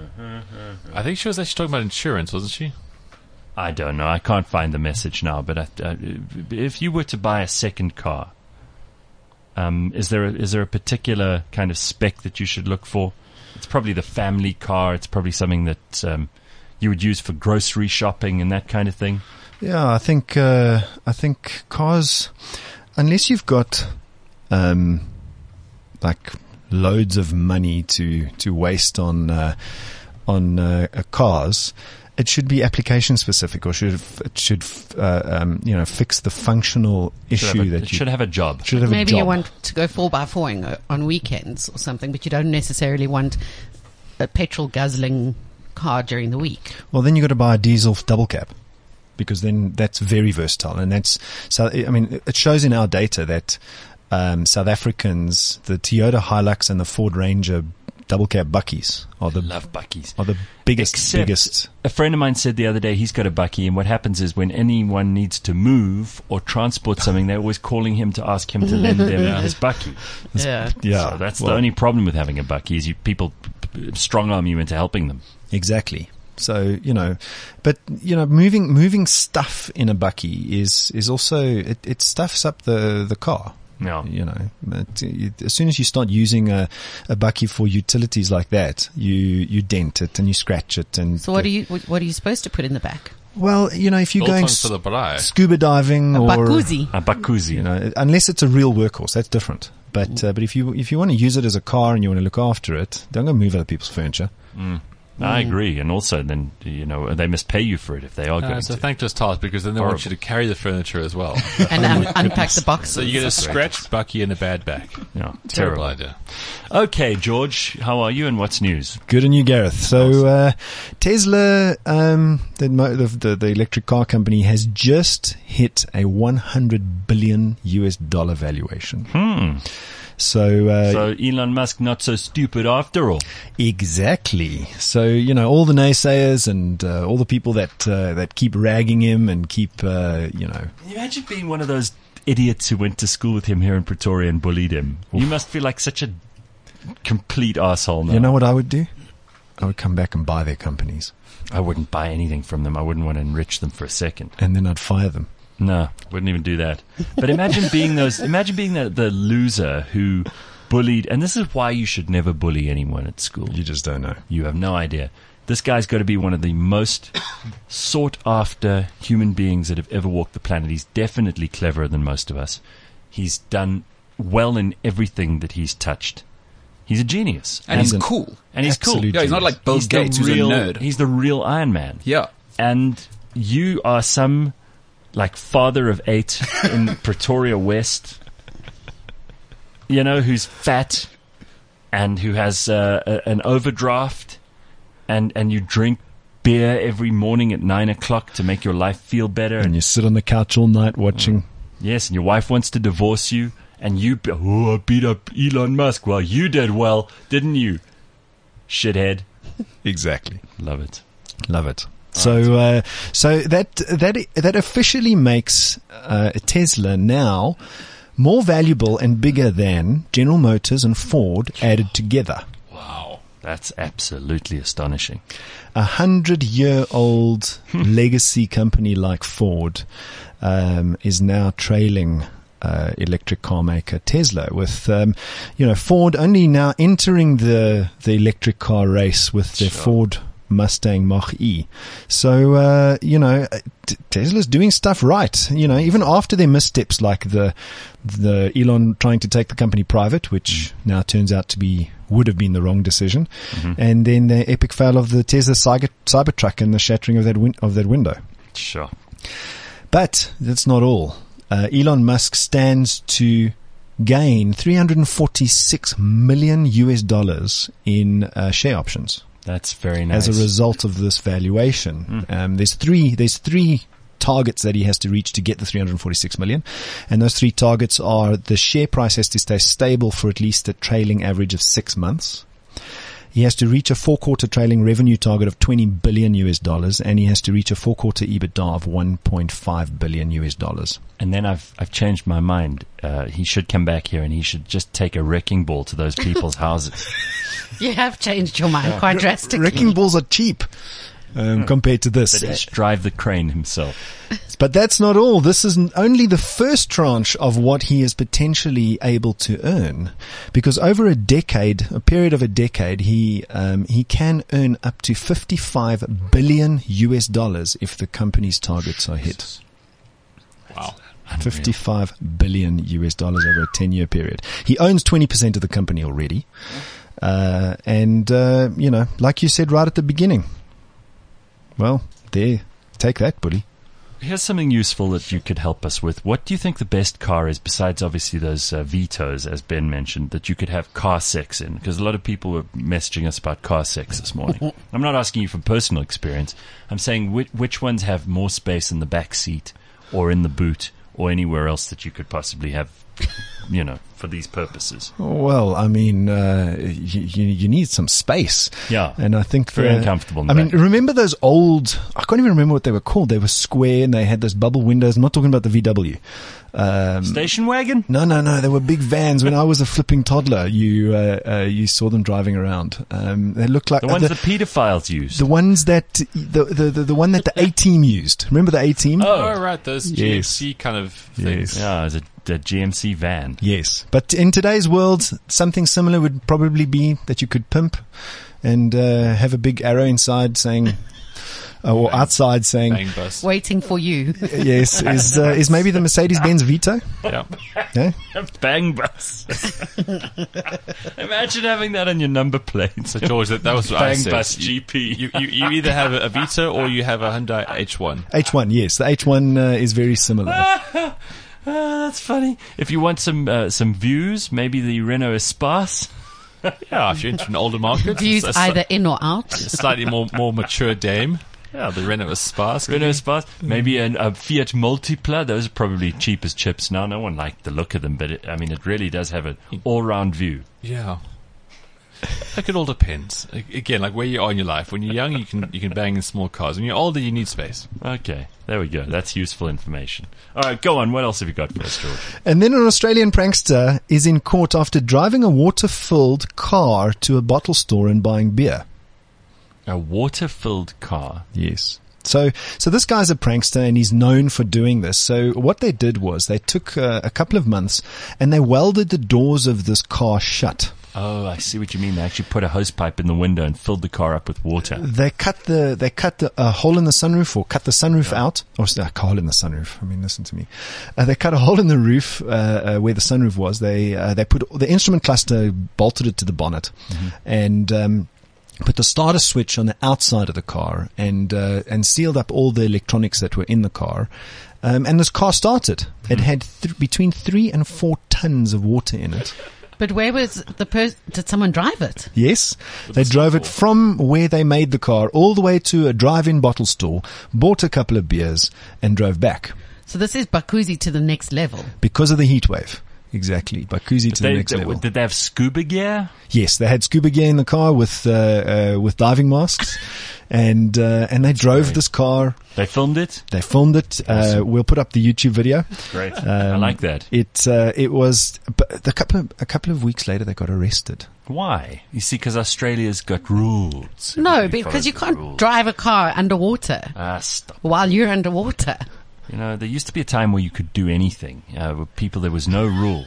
I think she was actually talking about insurance, wasn't she? I don't know. I can't find the message now. But if you were to buy a second car, is there a particular kind of spec that you should look for? It's probably the family car. It's probably something that you would use for grocery shopping and that kind of thing. Yeah, I think cars, unless you've got like loads of money to waste on cars, it should be application specific, or it should fix the functional issue that you should have a job. Should have Maybe a job. you want to go 4x4ing on weekends or something, but you don't necessarily want a petrol guzzling car during the week. Well, then you've got to buy a diesel double cab, because then that's very versatile, and that's so. I mean, it shows in our data that South Africans, the Toyota Hilux and the Ford Ranger double cab buckies are the love buckies. Are the biggest. A friend of mine said the other day he's got a bucky, and what happens is when anyone needs to move or transport something, they're always calling him to ask him to lend them his bucky. Yeah. So that's the only problem with having a bucky is people strong arm you into helping them. Exactly. So, moving stuff in a bucky is also, it stuffs up the car. Yeah. As soon as you start using a bucky for utilities like that, you dent it and you scratch it. And so what are you supposed to put in the back? Well, if you're going for the braai. scuba diving or bakuzi. A bakuzi, unless it's a real workhorse, that's different. But if you want to use it as a car and you want to look after it, don't go move other people's furniture. I agree. And also then, they must pay you for it if they are going It's a to. thankless task because then they want you to carry the furniture as well. And unpack the boxes. So you get a scratched Bucky and a bad back. Yeah, Terrible idea. Okay, George, how are you and what's news? Good on you, Gareth. So Tesla, the electric car company, has just hit a $100 billion valuation. So Elon Musk not so stupid after all. Exactly. So all the naysayers and all the people that keep ragging him and keep Can you imagine being one of those idiots who went to school with him here in Pretoria and bullied him? You must feel like such a complete asshole now. You know what I would do? I would come back and buy their companies. I wouldn't buy anything from them. I wouldn't want to enrich them for a second. And then I'd fire them. No, wouldn't even do that. But imagine being the loser who bullied, and this is why you should never bully anyone at school. You just don't know. You have no idea. This guy's got to be one of the most sought after human beings that have ever walked the planet. He's definitely cleverer than most of us. He's done well in everything that he's touched. He's a genius. And he's cool. And he's cool. Yeah, he's not like Bill Gates, who's a nerd. He's the real Iron Man. Yeah. And you are some father of 8 in Pretoria West, who's fat and who has an overdraft and you drink beer every morning at 9:00 to make your life feel better. And you sit on the couch all night watching. Yes, and your wife wants to divorce you and I beat up Elon Musk. Well, you did well, didn't you, shithead? Exactly. Love it. Love it. So that officially makes Tesla now more valuable and bigger than General Motors and Ford added together. Wow, that's absolutely astonishing. 100-year-old legacy company like Ford is now trailing electric car maker Tesla, with Ford only now entering the electric car race with their Ford Mustang Mach-E. So, Tesla's doing stuff right. Even after their missteps like the Elon trying to take the company private, which now turns out to would have been the wrong decision. And then the epic fail of the Tesla Cybertruck and the shattering of that window. Sure. But that's not all. Elon Musk stands to gain $346 million in share options. That's very nice. As a result of this valuation, there's three targets that he has to reach to get the 346 million, and those three targets are: the share price has to stay stable for at least a trailing average of 6 months. He has to reach a 4-quarter trailing revenue target of $20 billion, and he has to reach a 4-quarter EBITDA of $1.5 billion. And then I've changed my mind. He should come back here and he should just take a wrecking ball to those people's houses. You have changed your mind quite drastically. Wrecking balls are cheap compared to this. But he should drive the crane himself. But that's not all. This is only the first tranche of what he is potentially able to earn, because over a period of a decade, he can earn up to $55 billion if the company's targets are hit. Wow. $55 billion over a 10-year period. He owns 20% of the company already. Like you said right at the beginning, well, take that, bully. Here's something useful that you could help us with. What do you think the best car is, besides obviously those Vitos, as Ben mentioned, that you could have car sex in? Because a lot of people were messaging us about car sex this morning. I'm not asking you from personal experience. I'm saying which ones have more space in the back seat or in the boot or anywhere else that you could possibly have, for these purposes. Well, I mean, you need some space. Yeah. And I think very uncomfortable. Remember those old, I can't even remember what they were called. They were square and they had those bubble windows. I'm not talking about the VW. Station wagon? No. They were big vans. When I was a flipping toddler, you saw them driving around. They looked like the ones that pedophiles used. The ones that the one that the A-Team used. Remember the A-Team? Oh, right. Those GMC kind of things. Yes. Yeah, it was a GMC van. Yes. But in today's world, something similar would probably be that you could pimp and have a big arrow inside saying, or outside saying, Bang bus. Waiting for you. yes, is maybe the Mercedes-Benz Vito? Yeah. Yeah? Bang bus. Imagine having that on your number plate. So George, that was what I Bang said. bus GP. You either have a Vita or you have a Hyundai H1. H1, yes. The H1 is very similar. That's funny. If you want some views, maybe the Renault Espace. Yeah, if you're into an older market. Views a either in or out. slightly more mature Dame. Yeah, the Renault Espace. Renault Espace. Maybe a Fiat Multipla. Those are probably cheap as chips now. No one liked the look of them, but it really does have an all-round view. Yeah. Like it all depends. Again, like where you are in your life. When you're young, you can bang in small cars. When you're older, you need space. Okay, there we go. That's useful information. All right, go on. What else have you got for us, George? And then an Australian prankster is in court after driving a water-filled car to a bottle store and buying beer. A water-filled car. Yes. So this guy's a prankster and he's known for doing this. So what they did was they took a couple of months and they welded the doors of this car shut. Oh, I see what you mean. They actually put a hose pipe in the window and filled the car up with water. They cut a hole in the sunroof, or cut the sunroof out, or a hole in the sunroof. I mean, listen to me. They cut a hole in the roof where the sunroof was. They put the instrument cluster, bolted it to the bonnet, and put the starter switch on the outside of the car, and sealed up all the electronics that were in the car. And this car started. It had between 3 and 4 tons of water in it. But where was the person? Did someone drive it? Yes. They drove it from where they made the car all the way to a drive-in bottle store, bought a couple of beers, and drove back. So this is Bakuzi to the next level. Because of the heat wave. Exactly. Bakuzi to the next level. Did they have scuba gear? Yes, they had scuba gear in the car with diving masks. And they drove this car. They filmed it? They filmed it. Awesome. We'll put up the YouTube video. Great. I like that. It was a couple of weeks later they got arrested. Why? You see, because Australia's got rules. No, Everybody because you follows the can't rules. drive a car underwater Stop. while you're underwater. You know, there used to be a time where you could do anything. With people, there was no rule.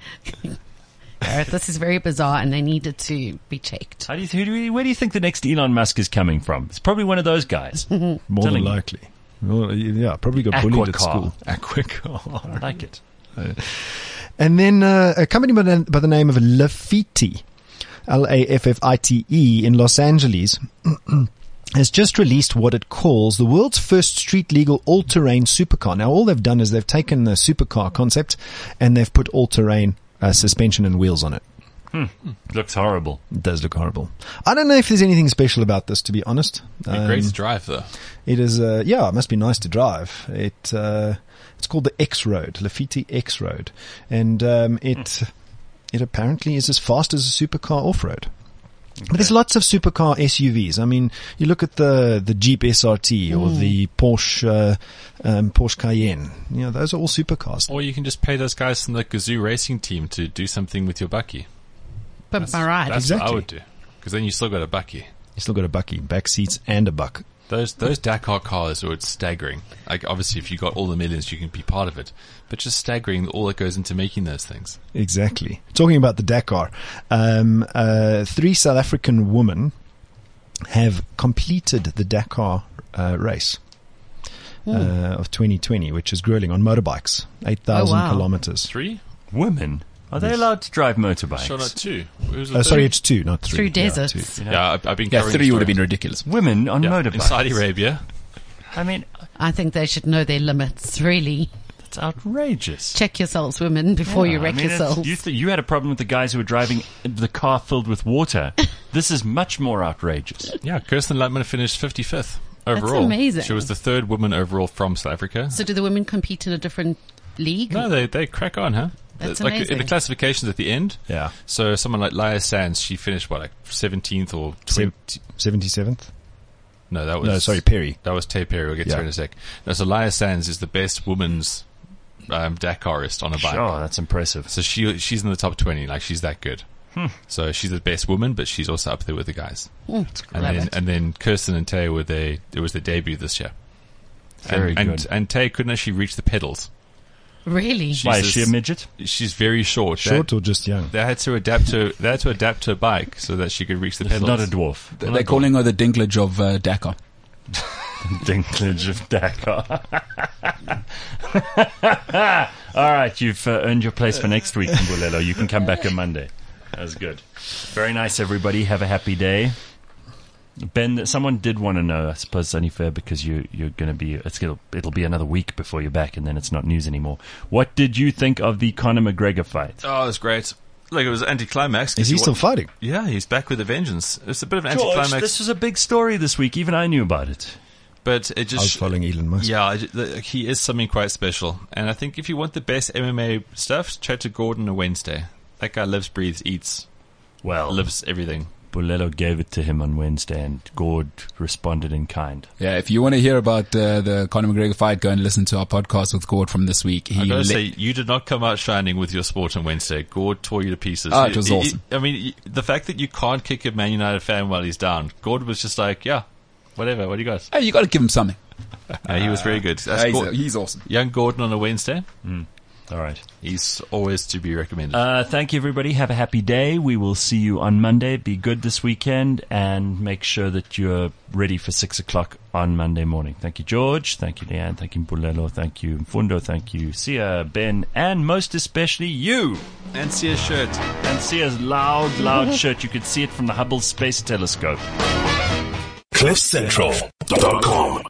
Gareth, this is very bizarre and they needed to be checked. Where do you think the next Elon Musk is coming from? It's probably one of those guys. More than Telling you. likely. Well, yeah, probably got bullied at Aquacar. school. Aquacar. I like it. And then a company by the name of Laffite, Laffite in Los Angeles, has just released what it calls the world's first street legal all-terrain supercar. Now, all they've done is they've taken the supercar concept and they've put all-terrain suspension and wheels on it. Looks horrible. It does look horrible. I don't know if there's anything special about this, to be honest. Be great to drive though. It is, it must be nice to drive. It's called the X-Road, Laffite X-Road. And, it apparently is as fast as a supercar off-road. Okay. But there's lots of supercar SUVs. I mean, you look at the Jeep SRT or the Porsche Cayenne. You know, those are all supercars. Or you can just pay those guys from the Gazoo racing team to do something with your bucky. But my ride. That's Exactly. what I would do. Because then you still got a bucky. You still got a bucky, back seats and a buck. Those Dakar cars are staggering. Like, obviously, if you got all the millions, you can be part of it. But just staggering all that goes into making those things. Exactly. Talking about the Dakar, 3 South African women have completed the Dakar race of 2020, which is grueling on motorbikes, 8,000 kilometers. 3? Women? Are they allowed to drive motorbikes? Sure, not 2. Who's the Sorry, third? it's 2, not 3. Through Yeah, deserts. 2. Yeah, I've been Yeah, covering 3 the would have story. been ridiculous. Women on Yeah, motorbikes. in Saudi Arabia. I mean, I think they should know their limits, really. that's outrageous. Check yourselves, women, before you wreck yourselves. You had a problem with the guys who were driving the car filled with water. This is much more outrageous. Yeah, Kirsten Lutman finished 55th overall. amazing. She was the 3rd woman overall from South Africa. So do the women compete in a different league? No, they crack on, huh? That's like amazing. in the classifications at the end. Yeah. So someone like Laya Sands, she finished like 17th or 20th? 77th? No, that was No, sorry, Perry. That was Tay Perry. We'll get to her in a sec. No, so Laya Sands is the best woman's Dakarist on a bike. Sure, that's impressive. So she's in the top 20. Like, she's that good. So she's the best woman, but she's also up there with the guys. And then Kirsten and Tay it was their debut this year. Very good. And Tay couldn't actually reach the pedals. Really? Why, is she a midget? She's very short. Short or just young? They had to adapt to a bike so that she could reach the pedals. Not a dwarf. They're calling her the Dinklage of Dakar. Dinklage of Dakar. All right, you've earned your place for next week, Mbulelo. You can come back on Monday. That was good. Very nice, everybody. Have a happy day. Ben, someone did want to know, I suppose it's only fair because you're going to be, it'll be another week before you're back and then it's not news anymore. What did you think of the Conor McGregor fight? Oh, it was great. Like, it was anticlimax. Is he still fighting? Yeah, he's back with a vengeance. It's a bit of an George, anticlimax. this was a big story this week. Even I knew about it. But it just... I was following Elon Musk. Yeah, he is something quite special. And I think if you want the best MMA stuff, chat to Gordon on Wednesday. That guy lives, breathes, eats, lives everything. Bulelo gave it to him on Wednesday, and Gord responded in kind. Yeah, if you want to hear about the Conor McGregor fight, go and listen to our podcast with Gord from this week. I gotta say, you did not come out shining with your sport on Wednesday. Gord tore you to pieces. Oh, it was awesome. I mean, the fact that you can't kick a Man United fan while he's down, Gord was just like, yeah, whatever. What do you guys? Hey, you got to give him something. He was very good. He's awesome. Young Gordon on a Wednesday. All right. He's always to be recommended. Thank you, everybody. Have a happy day. We will see you on Monday. Be good this weekend and make sure that you're ready for 6 o'clock on Monday morning. Thank you, George. Thank you, Leanne. Thank you, Mbulelo. Thank you, Mfundo. Thank you, Sia, Ben, and most especially you. And Sia's shirt. And Sia's loud shirt. You could see it from the Hubble Space Telescope. CliffCentral.com